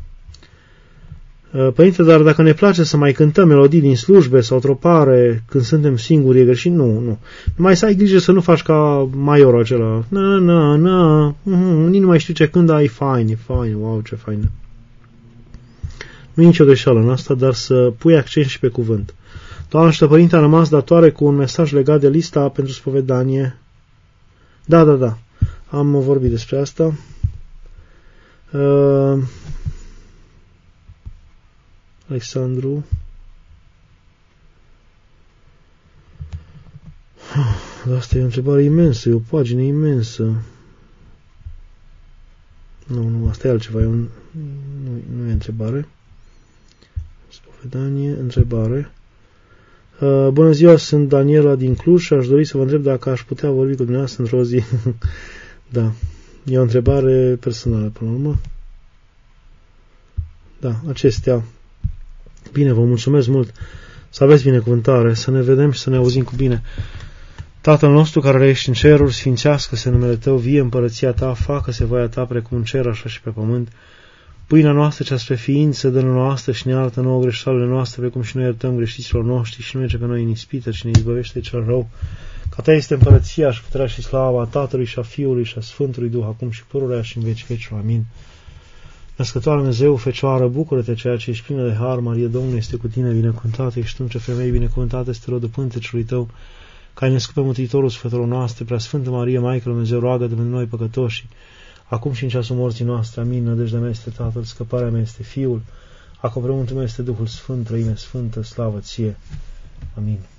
Părinte, dar dacă ne place să mai cântăm melodii din slujbe sau tropare când suntem singuri, e greșit? Nu, nu. Numai să ai grijă să nu faci ca maiorul acela. Na, na, na, uh-huh, nici nu mai știu ce cânt, dar e fain, e fain, wow, ce fain. Nu e nicio greșeală în asta, dar să pui accent și pe cuvânt. Doamna și Părinte, a rămas datoare cu un mesaj legat de lista pentru spovedanie. Da, da, da. Am vorbit despre asta. Uh, Alexandru. Asta e o întrebare imensă, e o pagină imensă. Nu, nu, asta e altceva, e un, nu, nu e întrebare. Spovedanie, întrebare. Uh, bună ziua, sunt Daniela din Cluj și aș dori să vă întreb dacă aș putea vorbi cu dumneavoastră într-o zi. Da, e o întrebare personală până la urmă. Da, acestea. Bine, vă mulțumesc mult. Să aveți binecuvântare, să ne vedem și să ne auzim cu bine. Tatăl nostru care ești în ceruri, sfințească-se numele Tău, vie împărăția Ta, facă-se voia Ta precum în cer, așa și pe pământ. Pâinea noastră cea spre ființă, dă-ne noastră și ne iartă nouă greșelile noastre, precum și noi iertăm greșiților noștri și nu merge pe noi în ispită, ci ne izbăvește de cel rău. Ca ta este împărăția și puterea și slava a Tatălui și a Fiului și a Sfântului Duh, acum și pururea și în veci vecilor. Amin. Născătoare Dumnezeu, Fecioară, bucură-te, ceea ce ești plină de har, Marie, Domnul este cu tine, binecuvântată ești tu între femei, binecuvântată este rodul pântecelui tău, că ai născut pe Mântuitorul sufletelor noastre, Preasfântă Marie, Maică lui Dumnezeu, roagă-te pentru noi păcătoși, acum și în ceasul morții noastre. Amin. Nădejdea mea este Tatăl, scăparea mea este Fiul, acoperământul meu este Duhul Sfânt, Trăime Sfântă, slavă ție. Amin.